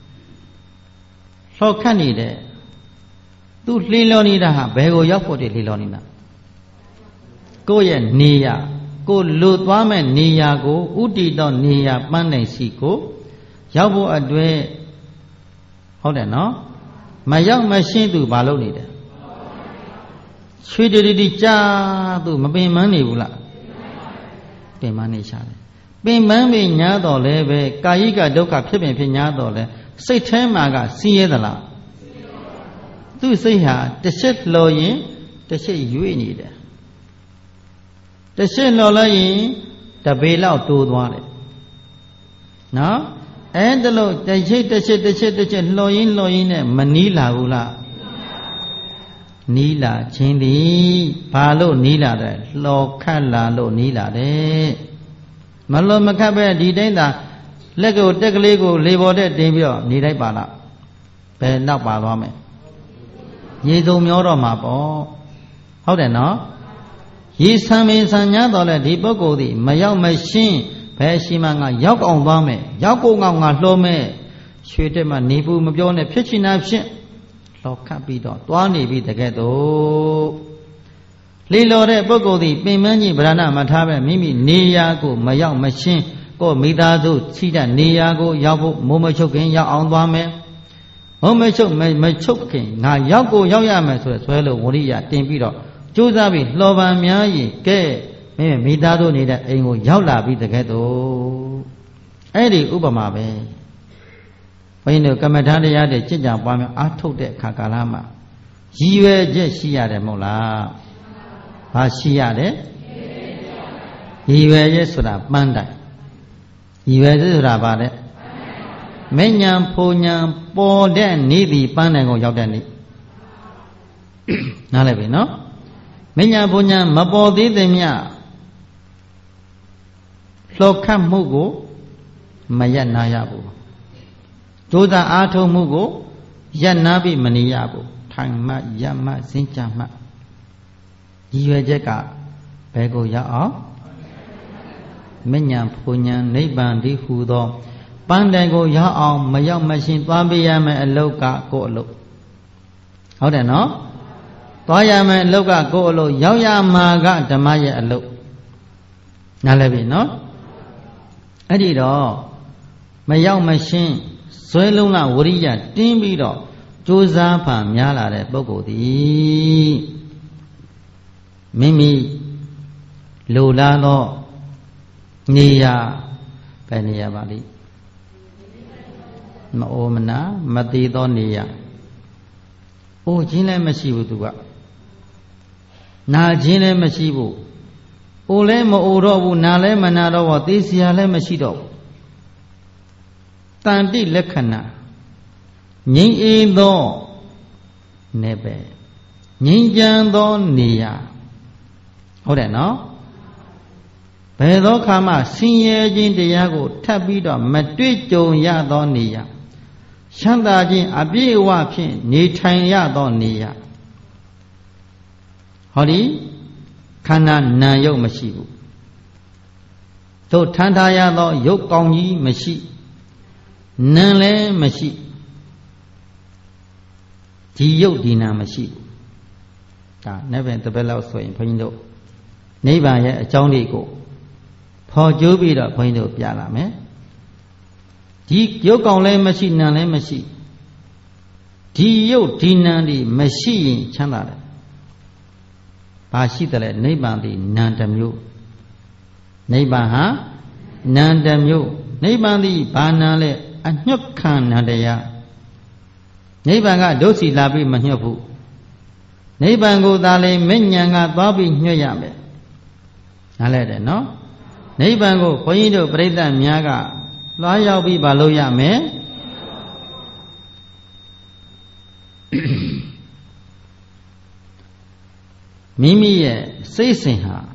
လှော်ခတ်နေတယ်သူလှေလော်နေတာဟာဘယ်ကိုရောက်ဖို့တည်းလှေလော်နေတာကိုယ့်ရဲ့နေရကိုလူသွားမဲ့နေရာကိုဥတီတော့နေရာပန်းနိုင်စီကိုရောက်ဖို့အတွက်ဟုတ်တယ်နော်မရောက်မရှင်းသူဘာလုပ်နေတယ်ချွေတီကြာသူမပင်မနေဘူးလားပင်မနေရှာတယ်ပင်မပင်ညာတော့လဲပဲကာယိကဒုက္ခဖြစ်ပင်ဖြစ်ညာတော့လဲစိတ်ထဲမှာကဆင်းရဲသလားသူ့စိတ်ဟာတစ်ချက်လော်ရင်တစ်ချက်ရွေ့နေတယ်တစ်ချက်လော်လိုက်ရင်တပေလောက်တိုးသွားတယ်နော်အဲ့ဒါလို့တစ်ချက်လှော်ရင်းနဲ့မနီးလာဘူးလားနီးလာခြင်းသည်ဘာလို့နီးလာတယ်လှော်ခတ်လာလို့နီးလာတယ်မလှော်မခတ်ပဲဒီတိုင်းသာလက်ကိုတက်ကလေးကိုလေပေါ်တဲ့တင်ပြီးတော့နေလိုက်ပါလားဘယ်နောက်ပါသွားမယ်ရေစုံမျောတော့မှာပေါ့ဟုတ်တယ်နော်ရေဆံမင်းဆံညာတော့လေဒီပုဂ္ဂိုလ်သည်မရောက်မရှင်းဘယ်ရှိမှငါရောက်အောင်သွားမယ်ရောက်ကိုငါလှော်မယ်ရွှေတက်မှနေဘူးမပြောနဲ့ဖြစ်ချင်တာဖြစ်လှော်ခတ်ပြီးတော့သွားနေပြီတကယ်တော့လေလော်တဲ့ပုဂ္ဂိုလ်သည်ပင်မကြီးဗရဏမထားပဲမိမိနေရာကိုမရောက်မရှင်းကိုမိသားစုချိတဲ့နေရာကိုရောက်ဖို့မိုးမချုပ်ခင်ရောက်အောင်သွားမယ်မိုးမချုပ်ခင်ငါရောက်ကိုရောက်ရမယ်ဆိုရယ်ဆွဲလို့ဝရိယတင်ပြီးတော့ကြိုးစားပြီးလှော်ပံများရင်ကဲမိသားစုနေတဲ့အိမ်ကိုရောက်လာပြီးတကယ်တော့အဲ့ဒီဥပမာပဲဘုန်းကြီးတို့ကမ္မထာတရားတွေจิตကြံပွားများအားထုတ်တဲ့အခါကာလမှာရည်ရွယ်ချက်ရှိရတယ်မဟုတ်လားဘာရှိရတယ်ရည်ရွယ်ချက်ဆိုတာပန်းတိုင်ရည်ရွယ်ချက်ဆိုတာဘာလဲမဉ္ဇဉ်ဖူဉ္ဇဉ်ပေါ်တဲ့နေ့ဒီပန်းတိုင်ကိုရောက်တဲ့နေ့နားလည်ပြီနော်မဉ္ဇဉ်ဖူဉ္ဇဉ်မပေါ်သေးသည်မြလှော်ခတ်မှုကိုမရပ်နာရဘူးဒုသအားထုတ်မှုကိုရပ်နာပြီးမနေရဘူးထိုင်မှရမှစင်ကြမှရည်ရွယ်ချက်ကဘယ်ကိုရောက်အောင်မဉ္ဇဉ်ဖူဉ္ဇဉ်နိဗ္ဗာန်ဒီဟူသောပန်းတိုင်ကိုရောက်အောင်မရောက်မရှင်သွားပေးရမယ်အလုတ်ကကိုယ်အလုတ်ဟုတ်တယ်နော်သွားရမယ်အလုတ်ကကိုယ်အလုတ်ရောက်ရမှာကဓမ္မရဲ့အလုတ်နားလည်ပြီနော်အဲ့ဒီတော့မရောက်မရှင်းဇွဲလုံးကဝရိယတင်းပြီးတော့ကြိုးစားဖန်များလာတဲ့ပုဂ္ဂိုလ်သည်မိမိလိုလားသောနေရာပဲနေရာပါလိမအိုမနာမတည်သောနေရာအိုခြင်းလည်းမရှိဘူးသူကနာခြင်းလည်းမရှိဘူးအိုလည်းမအိုတော့ဘူးနာလည်းမနာတော့ဘူးသိစရာလည်းမရှိတော့ဘူးတန်တိလက္ခဏာငြိမ်းအေးသောနေပဲငြိမ်းချမ်းသောနေရာဟုတ်တယ်နော်ဘယ်သောခါမှဆင်းရဲခြင်းတရားကိုထပ်ပြီးတော့မတွေ့ကြုံရသောနေရာချမ်းသာခြင်းအပြည့်အဝဖြင့်နေထိုင်ရသောနေရာဟောဒီခန္ဓာနာယုတ်မရှိဘူးတို့ထမ်းထားရသောယုတ်ကောင်းကြီးမရှိနာလည်းမရှိဒီယုတ်ဒီနာမရှိဘူးဒါနဲ့ပဲတပည့်လောက်ဆိုရင်ဘုန်းကြီးတို့နိဗ္ဗာန်ရဲ့အကြောင်းတွေကိုဖော်ကျိုးပြီးတော့ဘုန်းကြီးတို့ပြလာမယ်ဒီယုတ်ကောင်လည်းမရှိနာလည်းမရှိဒီယုတ်ဒီနာဒီမရှိရင်ချမ်းသာတယ်ဘာရှိတယ်လဲနိဗ္ဗာန်ဒီနာတစ်မျိုးနိဗ္ဗာန်ဟာနာတစ်မျိုးနိဗ္ဗာန်ဒီဘာနာလဲအညွတ်ခံနာတရားနိဗ္ဗာန်ကဒုစီလာပြီးမညွတ်ဘူးနိဗ္ဗာန်ကိုသာလေမဉ္ဇဉ်ကသွားပြီးညွတ်ရမယ်နားလဲတယ်နော်နိဗ္ဗာန်ကိုဘုန်းကြီးတို့ပြိဿများကလွှားရောက်ပြီးမလုပ်ရမယ်မိမိရဲ့စိတ်စဉ်ဟာ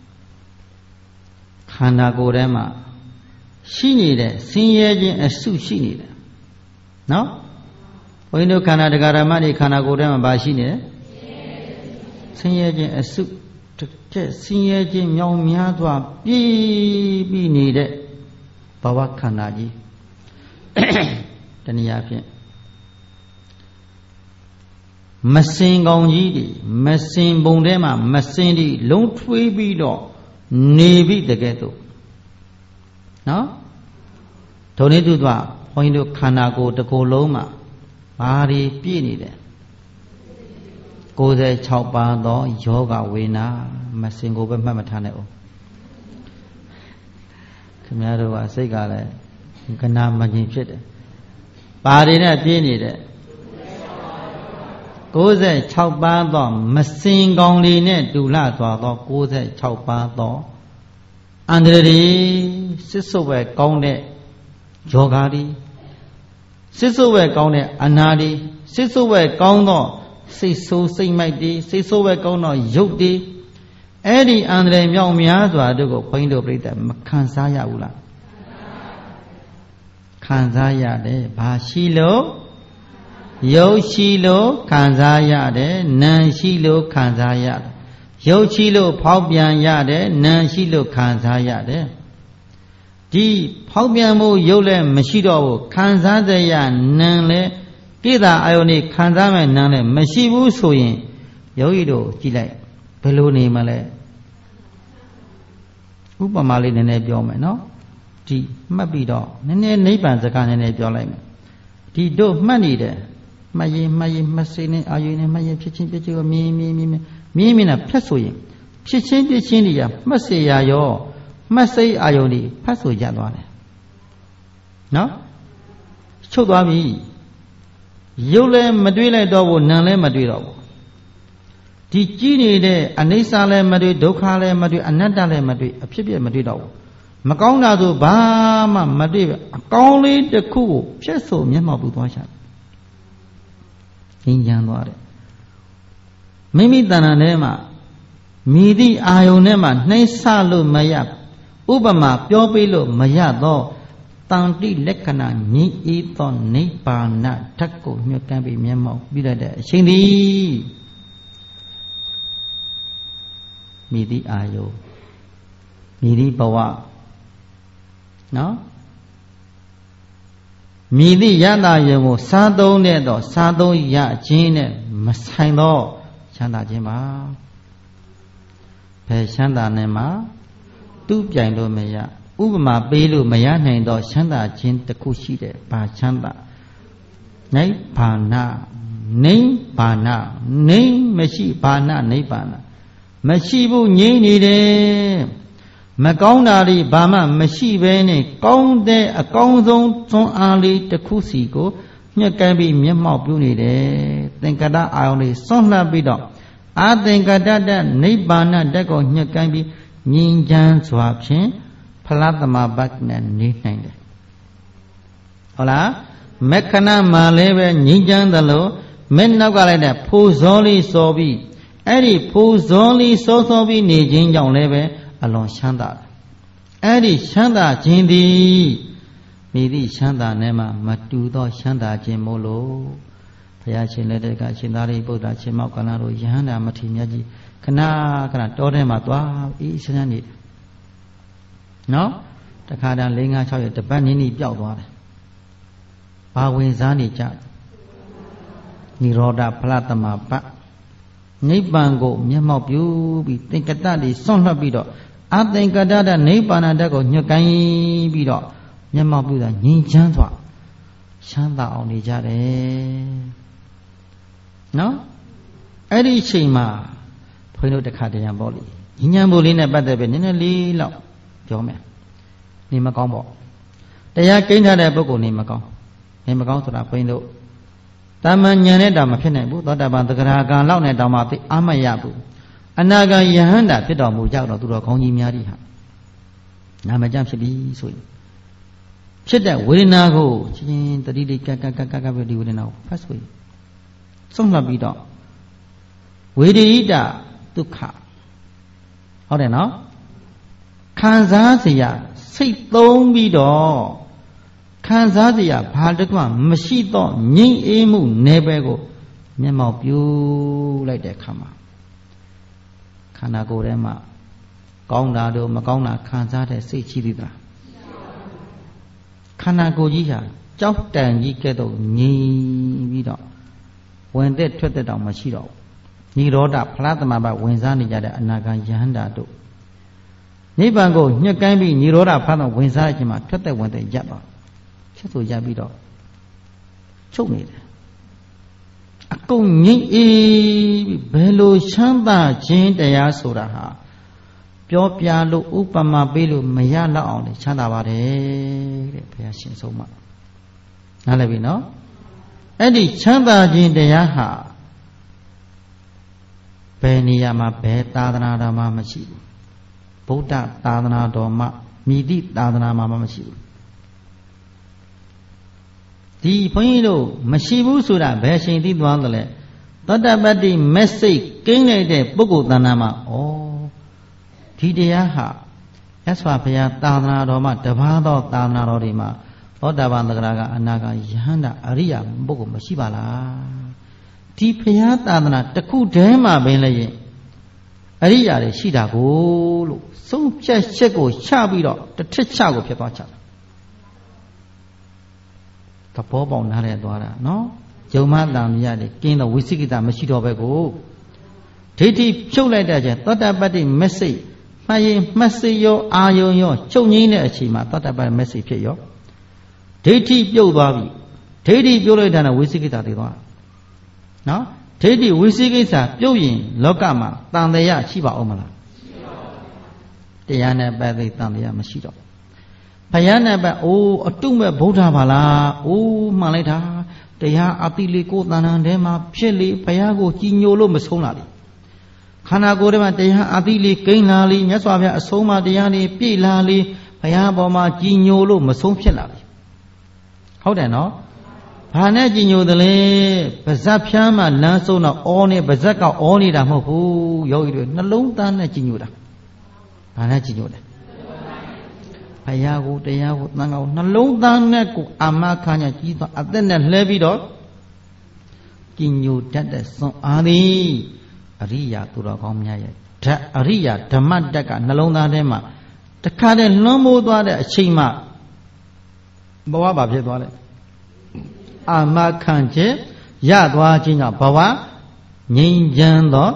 ခန္ဓာကိုယ်ထဲမှာရှိနေတဲ့ဆင်းရဲခြင်းအစုရှိနေတယ်နော်ဘုန်းကြီးတို့ခန္ဓာတရားဓမ္မတွေခန္ဓာကိုယ်ထဲမှာဘာရှိနေလဲဆင်းရဲခြင်းအစုတဲ့ဆင်းရဲခြင်းမြောင်များစွာပြည့်ပြီးနေတဲ့ဘဝခန္ဓာကြီးတနည်းအားဖြင့်မစင်ကောင်ကြီးတွေမစင်ပုံထဲမှာမစင်တွေလုံးထွေးပြီးတော့နေပြီတကယ်တော့နော်ဒုံနေသူကဘုန်းကြီးတို့ခန္ဓာကိုယ်တစ်ကိုယ်လုံးမှာဘာတွေပြည့်နေတယ်96ပါးသောယောဂဝေနာမစင်ကိုပဲမှတ်မထားနဲ့ဦးခင်ဗျားတို့ကစိတ်ကလည်းကနာမငြိမ်ဖြစ်တယ်ပါတွေနဲ့ပြည့်နေတဲ့96ပါးသောမစင်ကောင်လေးနဲ့တူလှသွားသော96ပါးသောအန္တရာယ်စစ်စုပ်ပဲကောင်းတဲ့ယောဂါတွေစစ်စုပ်ပဲကောင်းတဲ့အနာတွေစစ်စုပ်ပဲကောင်းသောစိတ်ဆိုးစိတ်မိုက်တွေစိတ်ဆိုးပဲကောင်းသောရုပ်တွေအဲ့ဒီအန္တရာယ်မြောက်များစွာတို့ကိုဘုန်းကြီးတို့ပြိတ္တမခံစားရဘူးလားခံစားရတယ်ဘာရှိလို့ရုပ်ရှိလို့ခံစားရတယ်နာမ်ရှိလို့ခံစားရတယ်ရုပ်ရှိလို့ဖောက်ပြန်ရတယ်နာမ်ရှိလို့ခံစားရတယ်ဒီဖောက်ပြန်မှုရုပ်လည်းမရှိတော့ဘူးခံစားတဲ့ရနာမ်လည်းကိတာအာယုန်นี่ခံစားမဲ့နာမ်လည်းမရှိဘူးဆိုရင်ယောဂီတို့ကြည့်လိုက်ဘယ်လိုနေမလဲဥပမာလေးနည်းနည်းပြောမယ်နော်ဒီမှတ်ပြီးတော့နည်းနည်းနိဗ္ဗာန်စကားနည်းနည်းပြောလိုက်မယ်ဒီတို့မှတ်နေတယ်မှတ်ရင်မစိနေအာယုန်နဲ့မှတ်ရင်ဖြစ်ချင်းဖြစ်ချင်းကိုမြင်နေတာဖြတ်ဆိုရင်ဖြစ်ချင်းပြချင်းတွေကမှတ်စေရရောမှတ်စိတ်အာယုန်တွေဖတ်ဆိုရသွားတယ်နော်ချုပ်သွားပြီရုပ်လည်းမတွေးလိုက်တော့ဘူးနာမ်လည်းမတွေးတော့ဘူးဒီကြီးနေတဲ့အနိစ္စလည်းမတွေးဒုက္ခလည်းမတွေးအနတ္တလည်းမတွေးအဖြစ်ပြမတွေးတော့ဘူးမကောင်းတာဆိုဘာမှမတွေးပဲအကောင်းလေးတစ်ခုကိုဖြတ်ဆိုမျက်မှောက်ပြုသွားချတယ်ငြိမ်းချမ်းသွားတယ်မိမိတဏ္ဍာထဲမှာမိသည့်အာယုန်ထဲမှာနှိမ့်ဆလို့မရဥပမာပြောပေးလို့မရတော့တန်တိလက္ခဏာငြိအေးသောနိဗ္ဗာန်ဓာတ်ကိုညွှန်ကမ်းပြီးမျက်မှောက်ပြုတတ်တဲ့အချိန်သည်မိသည့်အာယုန်မိသည့်ဘဝနော်မိသည့်ယတယုံကိုစားသုံးတဲ့တော့စားသုံးရခြင်းနဲ့မဆိုင်တော့ချမ်းသာခြင်းပါဘယ်ချမ်းသာနဲ့မှသူ့ပြိုင်လို့မရဥပမာပေးလို့မရနိုင်တော့ချမ်းသာခြင်းတစ်ခုရှိတယ်ဘာချမ်းသာနိဗ္ဗာန်နိဗ္ဗာန်နိမရှိဘာနာနိဗ္ဗာန်မရှိဘူးငြိမ့်နေတယ်မကောင်းတာတွေဘာမှမရှိဘဲနဲ့ကောင်းတဲ့အကောင်းဆုံးသွန်အားလေးတစ်ခုစီကိုညှက်ကမ်းပြီးမျက်မှောက်ပြုနေတယ်သင်္ကတအာယုန်လေးစွန့်လှပ်ပြီးတော့အာသင်္ကတတနိဗ္ဗာန်ဓာတ်ကိုညှက်ကမ်းပြီးငြိမ်းချမ်းစွာဖြင့်ဖလားသမဘတ်နဲ့နေနိုင်တယ်ဟုတ်လားမက္ခဏမှာလည်းပဲငြိမ်းချမ်းသလိုမဲ့နောက်ကလည်းတဲ့ဖိုးစောလေးစောပြီးအဲ့ဒီဖိုးစောလေးစောစောပြီးနေခြင်းကြောင့်လည်းပဲအလွန်ချမ်းသာတယ်အဲ့ဒီချမ်းသာခြင်းသည်မိသည့်ချမ်းသာနဲ့မှမတူသောချမ်းသာခြင်းမို့လို့ဘုရားရှင်လက်ထက်ကရှင်သာရိပုတ္တရာရှင်မောက္ကလတို့ယဟန္တာမထေရမြတ်ကြီးခဏခဏတောထဲမှာသွားအေးဆန်းဆန်းနေနော်တခါတည်း၄၅၆ရက်တပတ်နည်းနည်းပျောက်သွားတယ်ဘာဝင်စားနေကြနိရောဓဖလားသမဘတ်နိဗ္ဗာန်ကိုမျက်မှောက်ပြုပြီးသင်္ကတတွေစွန့်လှပ်ပြီးတော့အသင်္ကတတနိဗ္ဗာန်ဓာတ်ကိုညှက်ကိုင်းပြီးတော့မျက်မှောက်ပြုတာငြိမ်းချမ်းစွာချမ်းသာအောင်နေကြတယ်နော်အဲ့ဒီအချိန်မှာဘုန်းကြီးတို့တခါတည်းရပေါ့လေညဉ့်ဉဏ်ဖို့လေးနဲ့ပတ်သက်ပြီးနည်းနည်းလေးလောက်ပြောမယ်နေမကောင်းပေါ့တရားကိန်းထားတဲ့ပုဂ္ဂိုလ်နေမကောင်းနေမကောင်းဆိုတာဘုန်းကြီးတို့တာမန်ဉာဏ်နဲ့တောင်မဖြစ်နိုင်ဘူးသောတာပန်သဂရာကံလောက်နဲ့တောင်မှသိအားမရဘူးအနာဂံယဟန္တာဖြစ်တော်မူကြတော့သူတော်ကောင်းကြီးများကြီးဟာနာမကျဖြစ်ပြီဆိုရင်ဖြစ်တဲ့ဝေဒနာကိုချင်းတတိတိကကပဲဒီဝေဒနာကိုဖတ်ဆိုရင်ဆုံးလှပ်ပြီးတော့ဝေဒိတဒုက္ခဟုတ်တယ်နော်ခံစားเสียစိတ်သုံးပြီးတော့ခံစားเสียဘာတကွမရှိတော့ငြိမ့်အေးမှုနယ်ပယ်ကိုမျက်မှောက်ပြုလိုက်တဲ့အခါမှာခန္ဓာကိုယ်ထဲမှာကောင်းတာတို့မကောင်းတာခံစားတဲ့စိတ်ရှိသေးသလားခန္ဓာကိုယ်ကြီးဟာကြောက်တန်ကြီးကဲ့သို့ငြိမ်ပြီးတော့ဝင်သက်ထွက်သက်တောင်မရှိတော့ဘူးနိရောဓဖလားသမဘတ်ဝင်စားနေကြတဲ့အနာဂံယဟန္တာတို့နိဗ္ဗာန်ကိုညှက်ကိုင်းပြီးနိရောဓဖလားသမဝင်စားခြင်းမှာထွက်သက်ဝင်သက်ရပ်ပါချက်ဆိုရပ်ပြီးတော့ချုပ်နေတယ်အကုန်ငြိမ့်အေးပြီးဘယ်လိုချမ်းသာခြင်းတရားဆိုတာဟာပြောပြလို့ဥပမာပေးလို့မရတော့အောင်လေချမ်းသာပါတယ်တဲ့ဘုရားရှင်ဆုံးမနားလည်ပြီနော်အဲ့ဒီချမ်းသာခြင်းတရားဟာဘယ်နေရာမှာဘယ်သာသနာတော်မှာမရှိဘူးဗုဒ္ဓသာသနာတော်မှာမြည်သည့်သာသနာမှာမရှိဘူးဒီဘုန်းကြီးတို့မရှိဘူးဆိုတာဘယ်ချိန်သိသွားသလဲသောတပတ္တိမက်စိတ်ကိန်းလိုက်တဲ့ပုဂ္ဂိုလ်တဏ္ဍာမှာဒီတရားဟာရသော်ဘုရားသာသနာတော်မှာတပါးသောသာသနာတော်တွေမှာသောတာပန်သဂရကအနာဂါယဟန္တာအရိယာပုဂ္ဂိုလ်မရှိပါလားဒီဘုရားသာသနာတစ်ခုတည်းမှာပင်လည်းရင်အရိယာတွေရှိတာကိုလို့ဆုံးဖြတ်ချက်ကိုချပြီးတော့တစ်ထစ်ချကိုဖြစ်သွားချတာသဘောပေါက်နားလည်သွားတာနော်ယုံမတန်မြတ်တွေကင်းတော့ဝိသိကိတမရှိတော့ပဲကိုဒိဋ္ဌိဖြုတ်လိုက်တဲ့ကျသောတာပတ္တိမက်စိတ်မှတ်ရင်မှတ်စိရောအာယုံရောချုပ်ငိမ့်တဲ့အချိန်မှာသောတာပတ္တိမက်စိတ်ဖြစ်ရောဒိဋ္ဌိပြုတ်သွားပြီဒိဋ္ဌိပြုတ်လိုက်တဲ့ဝိသိကိတသိသွားနော်ဒိဋ္ဌိဝိသိကိစ္စပြုတ်ရင်လောကမှာတန်တရားရှိပါအောင်မလားတရားနဲ့ပတ်သိတန်တရားမရှိတော့ဘုရားနဲ့ပတ်အိုးအတုမဲ့ဗုဒ္ဓဘာလားအိုးမှန်လိုက်တာတရားအတိလေးကိုယ်တဏ္ဍာထဲမှာဖြစ်လေဘုရားကိုကြည်ညိုလို့မဆုံးလာလေခန္ဓာကိုယ်ထဲမှာတရားအတိလေးကိန်းလာလေမြတ်စွာဘုရားအဆုံးအမတရားလေးပြည့်လာလေဘုရားပေါ်မှာကြည်ညိုလို့မဆုံးဖြစ်လာလေဟုတ်တယ်နော်ဘာနဲ့ကြည်ညိုတယ်လဲပါဇက်ဖြန်းမှာလမ်းဆုံးတော့အောနေပါဇက်ကအောနေတာမဟုတ်ဘူးယောဂီတွေနှလုံးသားနဲ့ကြည်ညိုတာဘာနဲ့ကြည်ညိုတယ်ဘုရားကိုတရားကိုသံဃာကိုနှလုံးသားနဲ့ကိုအာမခံညာကြီးသွားအသက်နဲ့လှဲပြီးတော့ကြည်ညိုတတ်တဲ့စွမ်းအားသည်အရိယာသူတော်ကောင်းများရဲ့ဓာတ်အရိယာဓမ္မတက်ကနှလုံးသားထဲမှာတခါတည်းလွှမ်းမိုးသွားတဲ့အချိန်မှဘဝဘာဖြစ်သွားလဲအာမခံခြင်းရသွားခြင်းကြောင့်ဘဝငြိမ်းချမ်းသော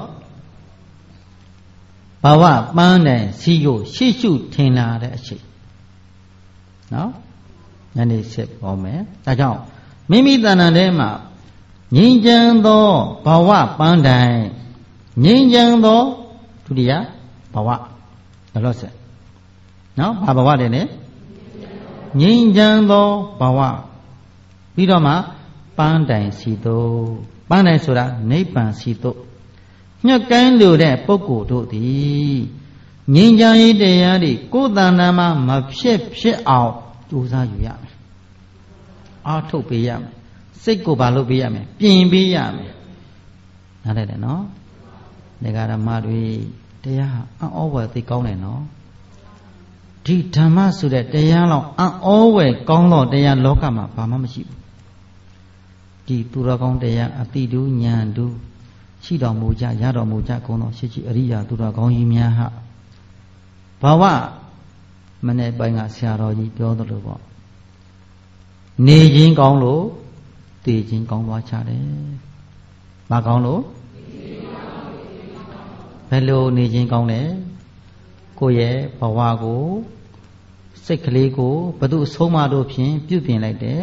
ဘဝပန်းတဲ့စီကိုရှိရှုထင်လာတဲ့အချိန်နော်ညနေ7ပေါ်မယ်ဒါကြောင့်မိမိတဏ္ဍာထဲမှာငြိမ်းချမ်းသောဘဝပန်းတိုင်ငြိမ်းချမ်းသောဒုတိယဘဝဘယ်လိုဆက်နော်ဘာဘဝတယ်လဲငြိမ်းချမ်းသောဘဝပြီးတော့မှပန်းတိုင်စီတို့ပန်းတိုင်ဆိုတာနိဗ္ဗာန်စီတို့ညှက်ကန်းလို့တဲ့ပုဂ္ဂိုလ်တို့သည်ငြိမ်းချမ်းရေးတရားတွေကိုယ်တဏ္ဍာမှာမဖြစ်အောင်ကြိုးစားယူရမယ်အားထုတ်ပေးရမယ်စိတ်ကိုဘာလုပ်ပေးရမယ်ပြင်ပေးရမယ်နားလည်တယ်နော်နေဂရမတွေတရားအံ့ဩဝယ်သိကောင်းတယ်နော်ဒီဓမ္မဆိုတဲ့တရားလောက်အံ့ဩဝယ်ကောင်းတော့တရားလောကမှာဘာမှမရှိဘူးဒီသူတော်ကောင်းတရားအတိတုဉာဏ်တုရှိတော်မူကြရတော်မူကြကုန်သောရှိအရိယာသူတော်ကောင်းကြီးများဟာဘာဝမနေ့ပိုင်းကဆရာတော်ကြီးပြောသလိုပေါ့နေခြင်းကောင်းလို့တည်ခြင်းကောင်းသွားချတယ်မကောင်းလို့ဘယ်လိုနေခြင်းကောင်းလဲကိုယ့်ရဲ့ဘဝကိုစိတ်ကလေးကိုဘု து အဆုံးမတို့ဖြင့်ပြုပြင်လိုက်တယ်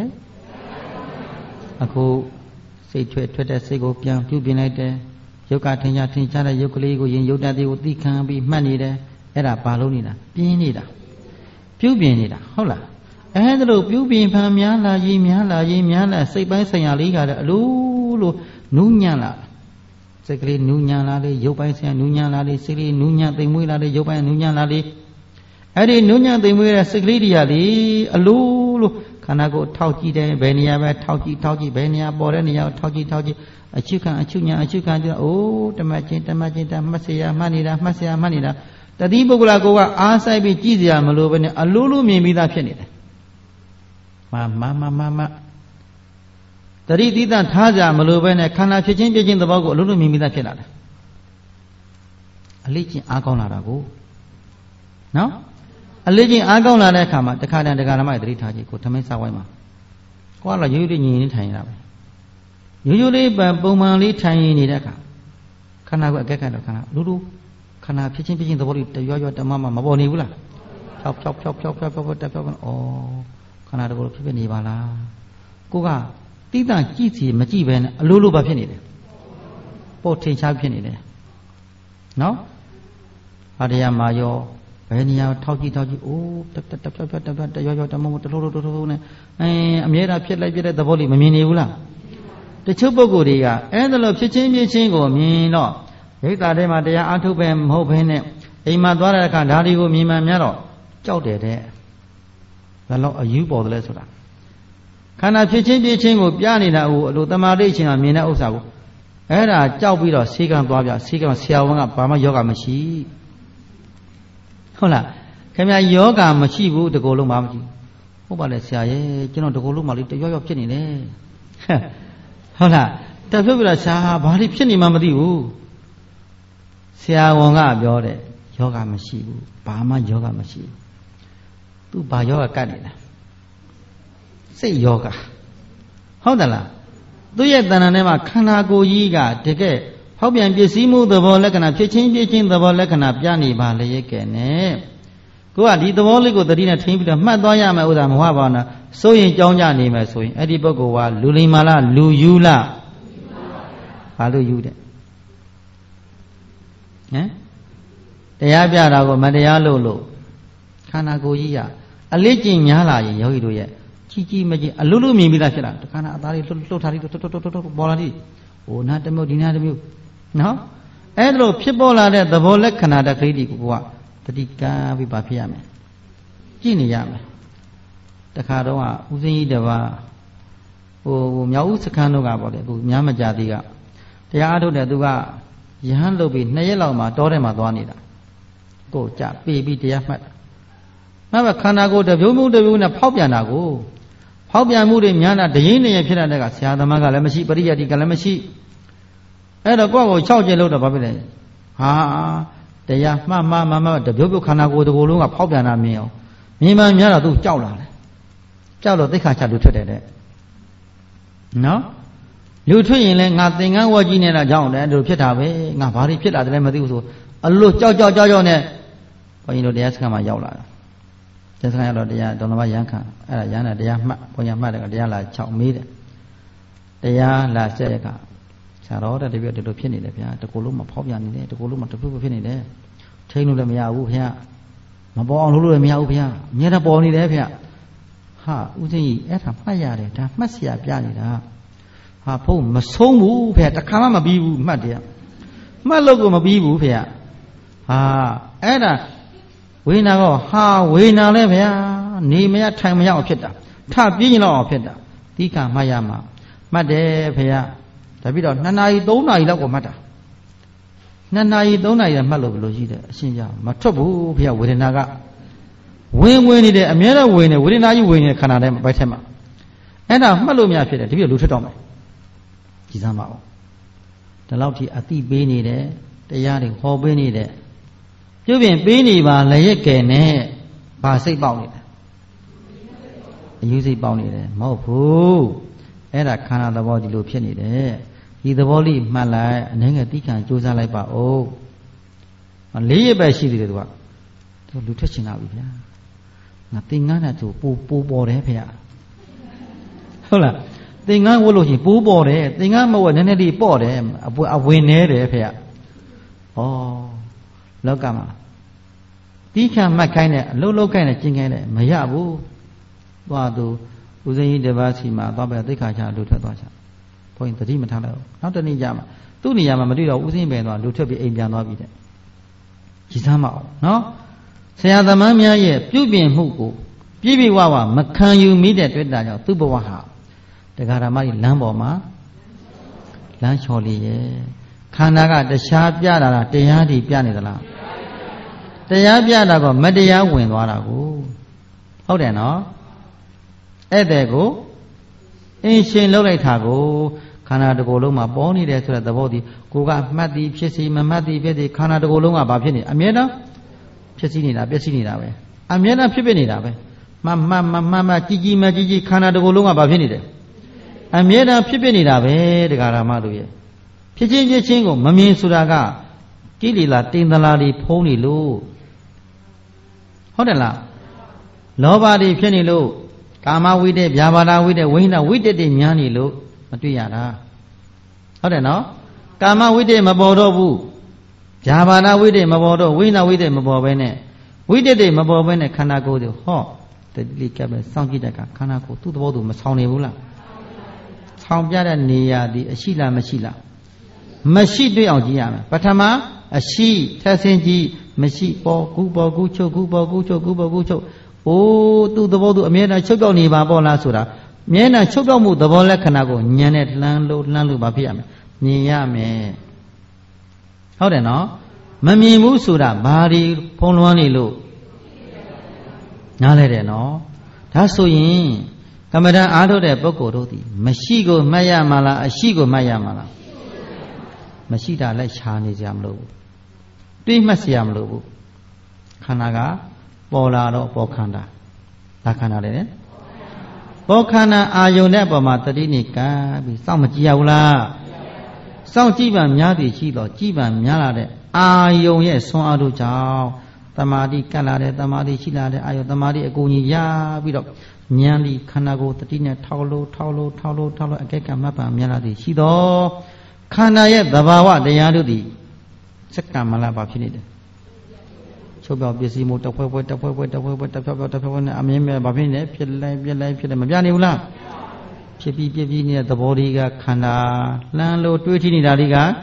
အခုစိတ်ထွက်တဲ့စိတ်ကိုပြန်ပြုပြင်လိုက်တယ်ယုတ်ကထင်ရှားတဲ့ယုတ်ကလေးကိုရင်ယုတ်တတ်သေးကိုသိခံပြီးမှတ်နေတယ်အဲ့ဒါဘာလို့နေတာပြင်းနေတာပြုပြင်နေတာဟုတ်လားအဲ့ဒါလို့ပြုပြင်ဖန်များလာစိတ်ပိုင်းဆိုင်ရာလေးကလည်းအလိုလိုနူးညံ့လာစိတ်ကလေးနူးညံ့လာလေရုပ်ပိုင်းဆိုင်ရာနူးညံ့လာလေစိတ်ကလေးနူးညံ့သိမ်မွေးလာလေရုပ်ပိုင်းနူးညံ့လာလေအဲ့ဒီနူးညံ့သိမ်မွေးတဲ့စိတ်ကလေးတွေကလေအလိုလိုခန္ဓာကိုယ်ထောက်ကြည့်တယ်ဘယ်နေရာပဲထောက်ကြည့်ဘယ်နေရာပေါ်တဲ့နေရာကိုထောက်ကြည့်အချုပ်ခံကျတော့အိုးတမတ်ချင်းမှတ်เสียမှတ်နေတာတတိပုဂ္ဂလကိုကအားဆိုင်ပြီးကြည့်စရာမလိုဘဲနဲ့အလိုလိုမြင်ပြီးသားဖြစ်နေတယ်မတတိတိတထားကြမလို့ပဲနဲ့ခန္ဓာဖြစ်ချင်းပြချင်းသဘောကိုအလုံးလုံးမြင်မိသားဖြစ်လာတယ်အလေးချင်းအားကောင်းလာတာကိုနော်အလေးချင်းအားကောင်းလာတဲ့အခါမှာတခါတည်းဓမ္မရဲ့တတိထားကြည့်ကိုသမင်းစားဝိုင်းမှာကိုကလည်းရိုးရိုးညီညီထိုင်နေတာပဲရိုးလေးပုံမှန်လေးထိုင်နေတဲ့အခါခန္ဓာကိုအကဲခတ်တော့ခန္ဓာလူခန္ဓာဖြစ်ချင်းသဘောလေးတရွတမမပေါ်နေဘူးလားဖြောက်တက်ဖြောက်ဩခန္ဓာတကူဖြစ်နေပါလားကိုကတိတကြည့်စီမကြည့်ပဲနဲ့အလိုလိုပါဖြစ်နေတယ်ပေါ်ထင်ရှားဖြစ်နေတယ်နော်အတရားမာယောဘယ်နေရာထောက်ကြည့်အိုးတက်ရွတမမတလို့နဲ့အမြဲတမ်းဖြစ်လိုက်တဲ့သဘောလေးမမြင်နေဘူးလားတချို့ပုဂ္ဂိုလ်တွေကအဲ့ဒါလိုဖြစ်ချင်းကိုမြင်တော့ဒိဋ္ဌာထဲမှာတရားအထုတ်ပဲမဟုတ်ဘဲနဲ့အိမ်မှာသွားတဲ့အခါဓာတ်တွေကိုမြင်မှများတော့ကြောက်တယ်တဲ့ဘယ်လောက်အယူပေါ်တယ်လဲဆိုတာခန္ဓာဖြစ်ချင်းကိုပြနေတာကိုအလိုတမာတိချင်းကမြင်တဲ့ဥစ္စာကိုအဲ့ဒါကြောက်ပြီးတော့ဆေးကံသွားပြဆေးကံဆရာဝန်ကဘာမှယောဂမရှိဟုတ်လားခင်ဗျာယောဂမရှိဘူးတကူလုံးမှမရှိဟုတ်ပါလေဆရာရဲ့ကျွန်တော်တကူလုံးမှလေးတရောဖြစ်နေတယ်ဟုတ်လားတဖြုတ်ပြတော့ဆရာဘာလို့ဖြစ်နေမှမသိဘူးဆရာဝန်ကပြောတယ်ယောဂမရှိဘူးဘာမှယောဂမရှိဘူးသူဘာယောဂကတ်နေတာစိတ်ယောဂဟုတ်တယ်လားသူရဲ့တဏ္ဍာထဲမှာခန္ဓာကိုယ်ကြီးကတကယ်ဖောက်ပြန်ပစ္စည်းမှုသဘောလက္ခဏာဖြစ်ချင်းသဘောလက္ခဏာပြနေပါလေရဲ့ကဲနဲ့ကိုကဒီသဘောလေးကိုသတိနဲ့ထိန်းပြီးတော့မှတ်သွားရမယ်ဥစ္စာမဟုတ်ပါဘူးစိုးရင်ကြောင်းကြနေမယ်ဆိုရင်အဲ့ဒီပုဂ္ဂိုလ်ကလူလိမ္မာလားလူယူလားဘာလို့ယူတဲ့ဟမ်တရားပြတာကိုမတရားလို့ခန္ဓာကိုယ်ကြီးကအလေးကျင့်များလာရင်ယောဂီတို့ရဲ့ကြီးမကြီးအလွတ်မြင်ပြီးသားဖြစ်လာတခါနာအသားလေးလှုပ်ထားပြီးတွတ်ပေါ်လာသည်ဟိုနာတစ်မျိုးဒီနာတစ်မျိုးနော်အဲ့ဒါလို့ဖြစ်ပေါ်လာတဲ့သဘောလက္ခဏာတခရီးဒီကိုကတတိကံပြီးပါဖြစ်ရမယ်ကြည့်နေရမယ်တခါတော့ဦးစင်းကြီးတပါးဟိုမြောက်ဦးစခန်းတို့ကပေါ့လေအခုများမကြသေးကတရားအားထုတ်တဲ့သူကယဟန်လုပ်ပြီး2ရက်လောက်မှတောထဲမှာသွားနေတာကိုကြပေပြီးတရားမှတ်မှတ်ခန္ဓာကိုယ်တစ်ပြုံးနဲ့ဖောက်ပြန်တာကိုဖောက်ပြန်မှုတွေများတာတရင်နေရဖြစ်တဲ့ကဆရာသမားကလည်းမရှိပရိယတ်တိကလည်းမရှိအဲ့တော့ကိုယ့်ကို6ကျင်လို့တော့ဘာဖြစ်လဲဟာတရားမှတ်တပြုတ်ခန္ဓာကိုယ်တစ်ကိုယ်လုံးကဖောက်ပြန်တာမြင်အောင်မြင်မှများတော့သူကြောက်လာတယ်ကြောက်တော့သိက္ခာချလူထွက်တယ်တဲ့နော်လူထွက်ရင်လည်းငါသင်္ကန်းဝတ်ကြီးနေတာကြောင့်လည်းတို့ဖြစ်တာပဲငါဘာတွေဖြစ်လာတယ်လဲမသိဘူးဆိုအလို့ကြောက်နဲ့ဘုန်းကြီးတို့တရားစခန်းမှာရောက်လာတာတရားစခန်းရောက်တော့တရားဒေါနမရန်ခံအဲ့ဒါရန်နဲ့တရားမှတ်ဘုန်းကြီးမှတ်တယ်ကတရားလာ6မေးတယ်တရားလာဆက်ရကဆရာတော်တပည့်ဒီလိုဖြစ်နေတယ်ဗျာတကူလုံးမဖောက်ပြန်နေတယ်တကူလုံးမတပုတ်ဖြစ်နေတယ်ထိန်းလို့လည်းမရဘူးဗျာမပေါ်အောင်လုပ်လို့လည်းမရဘူးဗျာအများနဲ့ပေါ်နေတယ်ဗျာဟာဦးစင်းကြီးအဲ့ဒါမှတ်ရတယ်ဒါမှတ်เสียပြနေတာဟာဖုန်းမဆုံးဘူးဗျာတခါမှမပြီးဘူးမှတ်တယ်မှတ်လို့ကိုမပြီးဘူးဗျာဟာအဲ့ဒါဝိညာဉ်ကောဟာဝိညာဉ်လဲဗျာနေမရထိုင်မရအောင်ဖြစ်တာထပြင်းလောက်အောင်ဖြစ်တာတိခါမှတ်ရမှာမှတ်တယ်ဗျာဒါပြီးတော့2နာရီ3နာရီလောက်ကိုမှတ်တာ2နာရီ3နာရီမှတ်လို့ဘယ်လိုရှိတယ်အရှင်းကြမထွက်ဘူးဗျာဝေဒနာကဝင်နေတယ်အများနဲ့ဝင်နေဝေဒနာကြီးဝင်နေခန္ဓာထဲမှာဘက်ထဲမှာအဲ့ဒါမှတ်လို့များဖြစ်တယ်ဒီပြလူထွက်တော့မယ်ကြည်စမ်းပါဦးဒီလောက်ထိအတိပေးနေတယ်တရားတွေဟောပေးနေတယ်ပြုပြင်ပေးနေပါလည်းရက်ကဲနဲ့ဘာစိတ်ပေါက်နေတယ်အယူစိတ်ပေါက်နေတယ်မဟုတ်ဘူးအဲ့ဒါခန္ဓာသဘောဒီလိုဖြစ်နေတယ်ဒီသဘောလေးမှတ်လိုက်အနေငယ်တိခံကြိုးစားလိုက်ပါဦး4ရက်ပဲရှိသေးတယ်သူကလူထွက်ချင်လာပြီဗျာငါသင်္ကန်းနဲ့သူပိုးပေါ်တယ်ဖေဟုတ်လားသင်္ကန်းဝတ်လို့ရှိရင်ပိုးပေါ်တယ်သင်္ကန်းမဝတ်နည်းနည်းလေးပေါ့တယ်အဝင်နေတယ်ဖေဩလောကမှာတိခံမှတ်ခိုင်းတဲ့အလုံးလုံးခိုင်းတဲ့ကျင့်ခိုင်းတဲ့မရဘူးသွားသူဦးစင်းကြီးတပါးစီမှာသွားပဲသိက္ခာချလူထွက်သွားချဘုန်းကြီးတတိမထားလိုက်ဘူးနောက်တနေ့ကျမှသူ့နေရာမှာမတွေ့တော့ဦးစင်းပဲသွားလူထွက်ပြီးအိမ်ပြန်သွားပြီတဲ့ကြည်စမ်းမအောင်နော်ဆရာသမားများရဲ့ပြုပြင်မှုကိုပြည့်ပြည့်ဝဝမခံယူမိတဲ့တွေ့တာကြောင့်သူ့ဘဝဟာတရားဓမ္မကြီးလမ်းပေါ်မှာလမ်းလျှော်လေရဲ့ခန္ဓာကတခြားပြတာလားတရားဒီပြနေသလားတရားပြတာကမတရားဝင်သွားတာကိုဟုတ်တယ်နော်အဲ့တဲ့ကိုအင်းရှင်လှုပ်လိုက်တာကိုခန္ဓာတစ်ကိုယ်လုံးမှာပေါ်နေတယ်ဆိုတဲ့သဘောဒီကိုကမှတ်သည်ဖြစ်စီမမှတ်သည်ဖြစ်သည်ခန္ဓာတစ်ကိုယ်လုံးကဘာဖြစ်နေအမြဲတမ်းဖြစ်စီနေတာပြည့်စည်နေတာပဲအမြဲတမ်းဖြစ်နေတာပဲမကြီးမကြီးခန္ဓာတစ်ကိုယ်လုံးကဘာဖြစ်နေတယ်အမြဲတမ်းဖြစ်နေတာပဲတရားဓမ္မတို့ရဲ့ဖြစ်ချင်းကိုမမြင်ဆိုတာကကိလေသာတင်သလားတွေဖုံးနေလို့ဟုတ်တယ်လားလောဘတွေဖြစ်နေလို့ကာမဝိတ္တဗျာပါဒဝိတ္တဝိညာဝိတ္တတွေများနေလို့မတွေ့ရတာဟုတ်တယ်နော်ကာမဝိတ္တမပေါ်တော့ဘူးဗျာပါဒဝိတ္တမပေါ်တော့ဝိညာဝိတ္တမပေါ်ဘဲနဲ့ဝိတ္တတွေမပေါ်ဘဲနဲ့ခန္ဓာကိုယ်တွေဟောတတိကပဲစောင့်ကြည့်တဲ့အခါခန္ဓာကိုယ်သူ့သဘောသူမဆောင်နေဘူးလားဆောင်ပြတဲ့နေရာဒီအရှိလားမရှိလားမရှိတွေ့အောင်ကြည့်ရမယ်ပထမအရှိထက်ဆင်းကြည့်မရှိပေါ်ကူချုပ်အိုးသူ့သဘောသူအမြဲတမ်းချုပ်ပြောက်နေပါပေါ့လားဆိုတာမြဲတမ်းချုပ်ပြောက်မှုသဘောလက္ခဏာကိုဉာဏ်နဲ့လှမ်းလို့ပါဖြစ်ရမယ်မြင်ရမယ်ဟုတ်တယ်နော်မမြင်ဘူးဆိုတာဘာဒီဖုံးလွှမ်းနေလို့နားလဲတယ်နော်ဒါဆိုရင်ကမ္မဋ္ဌာန်းအားထုတ်တဲ့ပုဂ္ဂိုလ်တို့သည်မရှိကိုမှတ်ရမှာလားအရှိကိုမှတ်ရမှာလားမရှိတာလည်းရှားနေကြမလို့တွေးမှတ်เสียမလို့ဘူးခန္ဓာကပေါ်လာတော့ပေါ်ခန္ဓာဒါခန္ဓာလေပေါ်ခန္ဓာအာယုန်တဲ့ပုံမှာတတိနေကပြီးစောင့်မကြည့်ရဘူးလားစောင့်ကြည့်ပါများသည်ရှိတော့ကြည့်ပါများလာတဲ့အာယုန်ရဲ့ဆွမ်းအားတို့ကြောင့်တမာတိကတ်လာတဲ့တမာတိရှိလာတဲ့အာယုန်တမာတိအကူကြီးရပြီးတော့ဉာဏ်ဒီခန္ဓာကိုယ်တတိနဲ့ထောက်လို့အကဲကမှတ်ပါများလာသည်ရှိတော့ခန္ဓာရဲ့သဘာဝတရားတို့သည်စက္ကမလပါဖြစ်နေတယ်ချုပ်ပြောက်ပစ္စည်းမှုတစ်ဖွဲဖွဲတစ်ဖွဲဖွဲတစ်ဖွဲဖွဲတစ်ဖြောက်ဖြောက်တစ်ဖြောက်ဖြောက်နဲ့အမြင်မဲ့ဘာဖြစ်နေဖြစ်လိုက်ပြက်လိုက်ဖြစ်တယ်မပြနေဘူးလားဖြစ်ပြီးပြက်ပြီးနေတဲ့သဘောတွေကခန္ဓာလှမ်းလို့တွေးထိနေတာတွေကဉာဏ်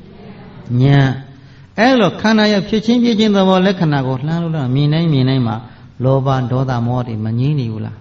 အဲ့လိုခန္ဓာရဲ့ဖြစ်ချင်းပြည့်ချင်းသဘောလက္ခဏာကိုလှမ်းလို့တော့မြင်နိုင်မှာလောဘဒေါသမောဟတွေမငြိမ့်နေဘူးလား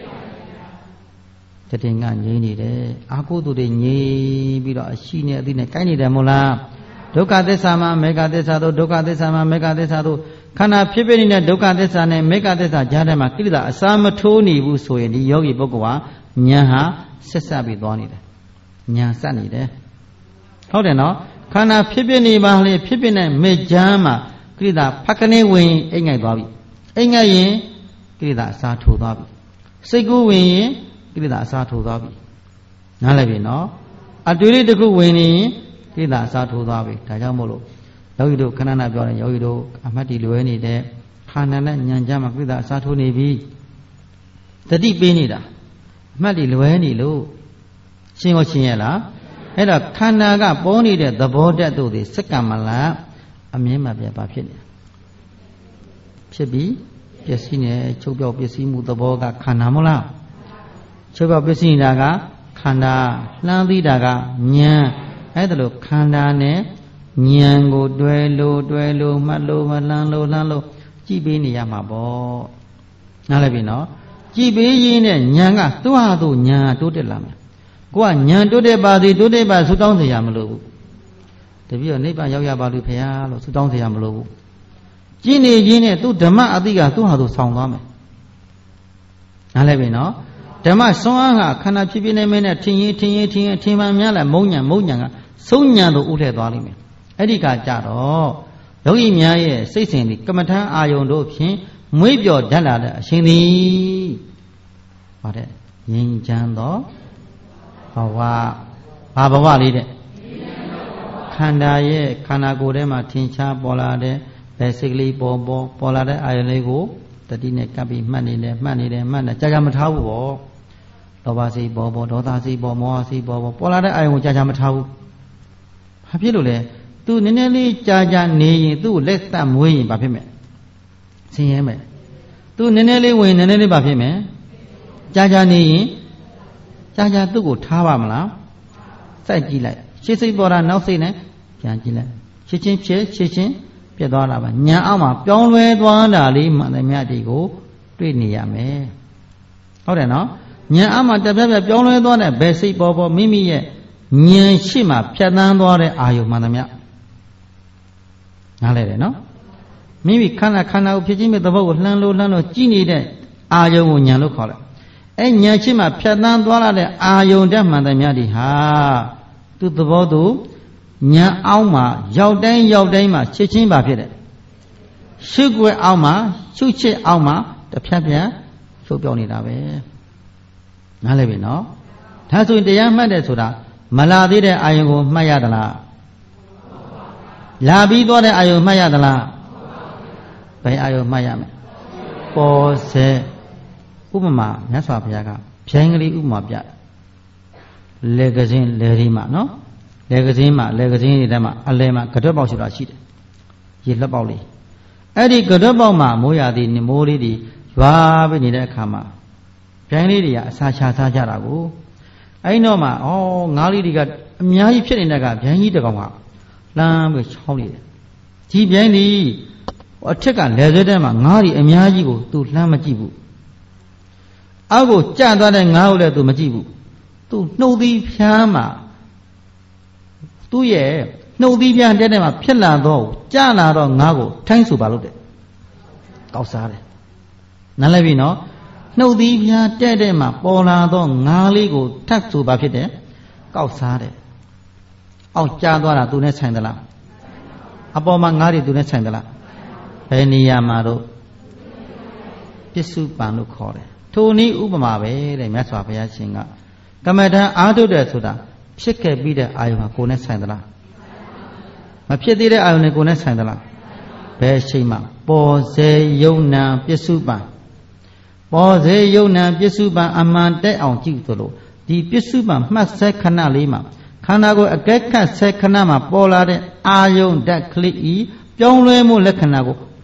တတိငါငြိမ့်နေတယ်အာဟုသူတွေငြိမ့်ပြီးတော့အရှိနဲ့အသိနဲ့ကိုက်နေတယ်မို့လားဒုက္ခသစ္စာမှာမေဃသစ္စာတို့ဒုက္ခသစ္စာမှာမေဃသစ္စာတို့ခန္ဓာဖြစ်ဖြစ်နေတဲ့ဒုက္ခသစ္စာနဲ့မေဃသစ္စာကြားထဲမှာကိလေသာအစာမထိုးနေဘူးဆိုရင်ဒီယောဂီပုဂ္ဂိုလ်ဟာဉာဏ်ဟာဆက်ဆက်ပြီးသွားနေတယ်ဉာဏ်ဆက်နေတယ်ဟုတ်တယ်နော်ခန္ဓာဖြစ်ဖြစ်နေပါလေဖြစ်ဖြစ်နဲ့မေချမ်းမှာကိလေသာဖက်ကနေဝင်အိမ်ငိုက်သွားပြီအိမ်ငိုက်ရင်ကိလေသာအစာထိုးသွားပြီစိတ်ကူးဝင်ရင်ကိလေသာအစာထိုးသွားပြီနားလည်ပြီနော်အတွေ့အကြုံတစ်ခုဝင်နေရင်ကိလေသာအစာထိုးသွားပြီဒါကြောင့်မို့လို့ယောဂီတို့ခဏခဏပြောတယ်ယောဂီတို့အမှတ်တည်လွဲနေတဲ့ခန္ဓာနဲ့ဉာဏ်ကြမှာကိလေသာအစာထိုးနေပြီတတိပေးနေတာအမှတ်တည်လွဲနေလို့ရှင်းရဲ့လားအဲ့တော့ခန္ဓာကပေါ်နေတဲ့သဘောတတ်တို့တွေစက္ကမလအမြင်မှပြပါဖြစ်နေဖြစ်ပြီးပျက်စီးနေချုပ်ပြောက်ပျက်စီးမှုသဘောကခန္ဓာမဟုတ်လားချုပ်ပြောက်ပျက်စီးနေတာကခန္ဓာလှမ်းသိတာကဉာဏ်အဲ့ဒါလို့ခန္ဓာနဲ့ဉာဏ်ကိုတွဲလို့မှတ်လို့မလှမ်းလို့ကြည့်ပေးနေရမှာပေါ့နားလည်ပြီနော်ကြည့်ပေးရင်းနဲ့ဉာဏ်ကသူ့ဟာသူဉာဏ်တိုးတက်လာမယ်ကိုကဉာဏ်တိုးတက်ပါသည်တိုးတက်ပါဆူတောင်းเสียရမလို့ဘူးတပည့်တော်နိဗ္ဗာန်ရောက်ရပါလို့ဖေဟာလို့ဆူတောင်းเสียရမလို့ဘူးကျင့်နေခြင်းနဲ့သူဓမ္မအသိကသူ့ဟာသူဆောင်သွားမယ်နားလည်ပြီနော်ဓမ္မဆွမ်းအားကခန္ဓာဖြစ်နေမင်းနဲ့ထင်မှန်များလဲမုံညာကဆုံးညာသို့ဥထည့်သွားလိမ့်မယ်အဲ့ဒီကကြတော့ယောဂီများရဲ့စိတ်စဉ်ဒီကမ္မထံအာယုန်တို့ဖြင့်မွေးပြော်တတ်လာတဲ့အရှင်သည်ဟောတဲ့ငြိမ်းချမ်းသောဘဝဘာဘဝလေးတဲ့ခန္ဓာရဲ့ခန္ဓာကိုယ်ထဲမှာထင်ရှားပေါ်လာတဲ့ဘယ်စိတ်ကလေးပေါ်လာတဲ့အာယုန်လေးကိုတတိနဲ့ကပ်ပြီးမှတ်နေတယ်ကြာမထားဘူးပေါ့လောဘစိတ်ပေါ်ဒေါသစိတ်ပေါ်မောဟစိတ်ပေါ်လာတဲ့အာယုန်ကိုကြာမထားဘူးဘာဖြစ်လို့လဲသူနည်းနည်းလေးကြာနေရင်သူ့ကိုလက်သက်မွေးရင်ဘာဖြစ်မလဲဆင်းရဲမယ်သူနည်းနည်းလေးဝင်နည်းနည်းလေးဘာဖြစ်မလဲကြာနေရင်ကြာသူ့ကိုထားပါမလားစိုက်ကြည့်လိုက်ရှေ့စိတ်ပေါ်တာနောက်စိတ်နဲ့ပြန်ကြည့်လိုက်ချက်ချင်းပြတ်သွားတာပါညာအောက်မှာပြောင်းလဲသွားတာလေးမှန်တယ်မြတ်ဒီကိုတွေ့နေရမယ်ဟုတ်တယ်နော်ညာအောက်မှာတစ်ပြက်ပြောင်းလဲသွားတဲ့ဘယ်စိတ်ပေါ်မိမိရဲ့ဉာဏ်ရှိမှဖြတ်သန်းသွားတဲ့အာယုမှန်တယ်မြတ်နားလဲတယ်နော်မိမိခန္ဓာကိုဖြစ်ခြင်းမဲ့သဘောကိုလှမ်းလို့ကြည့်နေတဲ့အာယုကိုဉာဏ်လို့ခေါ်တယ်အဲ့ဉာဏ်ရှိမှဖြတ်သန်းသွားတဲ့အာယုတတ်မှန်တယ်မြတ်ဒီဟာသူသဘောသူဉာဏ်အောက်မှာရောက်တိုင်းမှာချက်ချင်းပါဖြစ်တယ်ရှုွယ်အောက်မှာရှုချစ်အောက်မှာတစ်ဖြတ်ရှုပ်ပြောင်းနေတာပဲနားလည်ပြီနော်ဒါဆိုရင်တရားမှတ်တယ်ဆိုတာမလာသေးတဲ့အာယုကိုမှတ်ရသလားလာပြီးသွားတဲ့အာယုမှတ်ရသလားဘယ်အာယုမှတ်ရမလဲပေါ်စေဥပမာမြတ်စွာဘုရားကဖြိုင်းကလေးဥပမာပြလေကစင်းလေဒီမှာနော်လေကစင်းတွေထဲမှာအလဲမှာကတွက်ပေါက်ဆိုတာရှိတယ်ရေလက်ပေါက်လေးအဲ့ဒီကတွက်ပေါက်မှာမိုးရသည်မိုးလေးတွေရွာပြီးနေတဲ့အခါမှာဖြိုင်းလေးတွေကအစာချစားကြတာကိုအဲ့တော့မှငါးလေးတွေကအများကြီးဖြစ်နေတဲ့ကဖြိုင်းကြီးတစ်ကောင်ကလှမ်းပြီးချောင်းနေတယ်ဒီဖြိုင်းဒီအထက်ကလေဆွဲထဲမှာငါးတွေအများကြီးကိုသူလှမ်းမကြည့်ဘူးအောက်ကိုကျသွားတဲ့ငါးကိုလည်းသူမကြည့်ဘူးသူနှုတ်သီးဖြားမှာသူ့ရဲ့နှုတ်သီးဖြားတဲ့မှာဖြစ်လာတော့ကျလာတော့ငါးကိုထိုင်းဆိုပါလို့တဲ့ကောက်စားတယ်နားလည်ပြီနော်နှုတ်သီးဖြားတဲ့မှာပေါ်လာတော့ငါးလေးကိုထပ်ဆိုပါဖြစ်တယ်ကောက်စားတယ်အောက်ကျသွားတာသူနဲ့ဆိုင်သလားအပေါ်မှာငါးတွေသူနဲ့ဆိုင်သလားဘယ်နေရာမှာတော့ပစ္စုပန်လို့ခေါ်တယ်ထိုနည်းဥပမာပဲတဲ့မြတ်စွာဘုရားရှင်ကကမ္မထံအားထုတ်တယ်ဆိုတာဖြစ်ခဲ့ပြီးတဲ့အာယုဟာကိုယ်နဲ့ဆိုင်သလားမဖြစ်သေးတဲ့အာယုနဲ့ကိုယ်နဲ့ဆိုင်သလားဘယ်ရှိမှပေါ်စေယုံနာပစ္စုပန်ပေါ်စေယုံနာပစ္စုပန်အမှန်တက်အောင်ကြည့်သလိုဒီပစ္စုပန်မှတ်ဆက်ခဏလေးမှာခန္ဓာကိုယ်အကဲခတ်ဆက်ခဏမှာပေါ်လာတဲ့အာယုဓာတ်ကလေးဤပြောင်းလဲမှုလက္ခဏာကို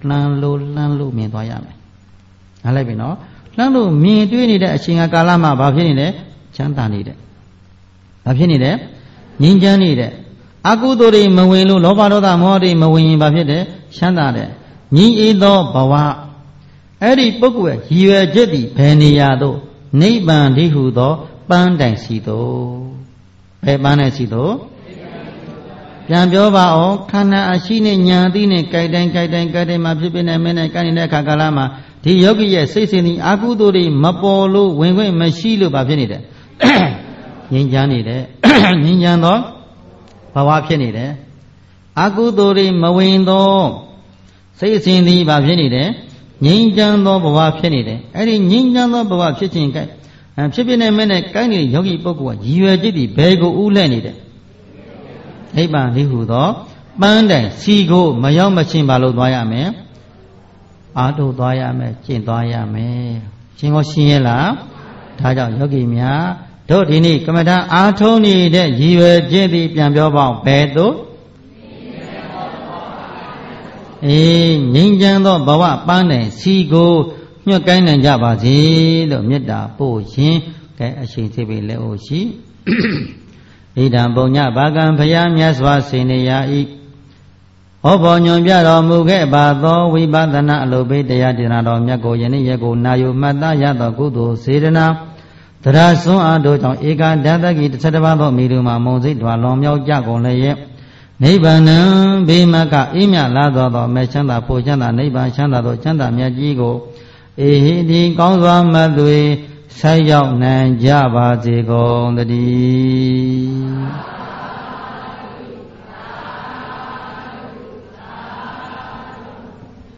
လှမ်းလို့မြင်သွားရမယ်နားလိုက်ပြီနော်လှမ်းလို့မြင်တွေ့နေတဲ့အချိန်ကာလမှာဘာဖြစ်နေလဲချမ်းသာနေတယ်ဘာဖြစ်နေလဲငြိမ်းချမ်းနေတယ်အကုသိုလ်တွေမဝင်လို့လောဘဒေါသမောဟတွေမဝင်ရင်ဘာဖြစ်တယ်ချမ်းသာတယ်ငြိမ်းအေးသောဘဝအဲ့ဒီပုဂ္ဂိုလ်ရဲ့ရည်ရွယ်ချက်ဒီဘယ်နေရာသို့နိဗ္ဗာန်တည်းဟူသောပန်းတိုင်စီသို့ဘယ်ပန်းတိုင်စီသို့ပြန်ပြောပါအောင်ခန္ဓာအရှိနဲ့ညာတိနဲ့ကြိုက်တိုင်းမှာဖြစ်ဖြစ်နေမင်းနဲ့ကိုင်းနေတဲ့အခါကာလမှာဒီယောဂီရဲ့စိတ်စဉ်ဒီအကုသိုလ်တွေမပေါ်လို့ဝင်ခွင့်မရှိလို့ဘာဖြစ်နေတယ်ငြိမ်းချမ်းနေတယ်ငြိမ်းချမ်းသောဘဝဖြစ်နေတယ်အကုသိုလ်တွေမဝင်သောစိတ်စဉ်ဒီဘာဖြစ်နေတယ်ငြိမ်းချမ်းသောဘဝဖြစ်နေတယ်အဲ့ဒီငြိမ်းချမ်းသောဘဝဖြစ်ခြင်းကဖြစ်ဖြစ်နေမင်းနဲ့ကိုင်းနေတဲ့ယောဂီပုဂ္ဂိုလ်ကရည်ရွယ်ချက်ဒီဘယ်ကိုဥလဲနေတယ်နိဗ္ဗာန်လေးဟူသောပန်းတိုင်စီကိုမရောက်မချင်းပါလို့သွားရမယ်အာထုသွားရမယ်ကျင့်သွားရမယ်ရှင်းကိုရှင်းရလားဒါကြောင့်ယောဂီများတို့ဒီနေ့ကမ္မထာအာထုံးနေတဲ့ရည်ရွယ်ချက်ဒီပြန်ပြောပါအောင်ဘယ်သို့ငြိမ်းချမ်းသောဘဝပန်းတိုင်စီကိုညွတ်ကိုင်းနိုင်ကြပါစေလို့မေတ္တာပို့ခြင်းကဲအရှိန်စိတ်ပဲလက်အိုရှိဣဒံပုံညဘာကံဖယားမြတ်စွာစေနေရဤဟောပေါ်ညွန်ပြတော်မူခဲ့ပါသောဝိပဿနာအလုပိတရားဒေသနာတော်မြတ်ကိုယနေ့ရက်ကိုနာယူမှတ်သားရသောကုသိုလ်စေတနာတရားစွန်းအားတို့ကြောင့်ဧကဓာတကိ17ပါးသောမိလူမှာမုံစိတ်တွာလွန်မြောက်ကြကုန်လည်းရဲ့နိဗ္ဗာန်ဘေမကအေးမြလာသောမေချမ်းသာဖို့ချမ်းသာနိဗ္ဗာန်ချမ်းသာသောချမ်းသာမြတ်ကြီးကိုအေဟိဒီကောင်းစွာမှတ်သွေဆက်ရောက်နိုင်ကြပါစေကုန်သတည်း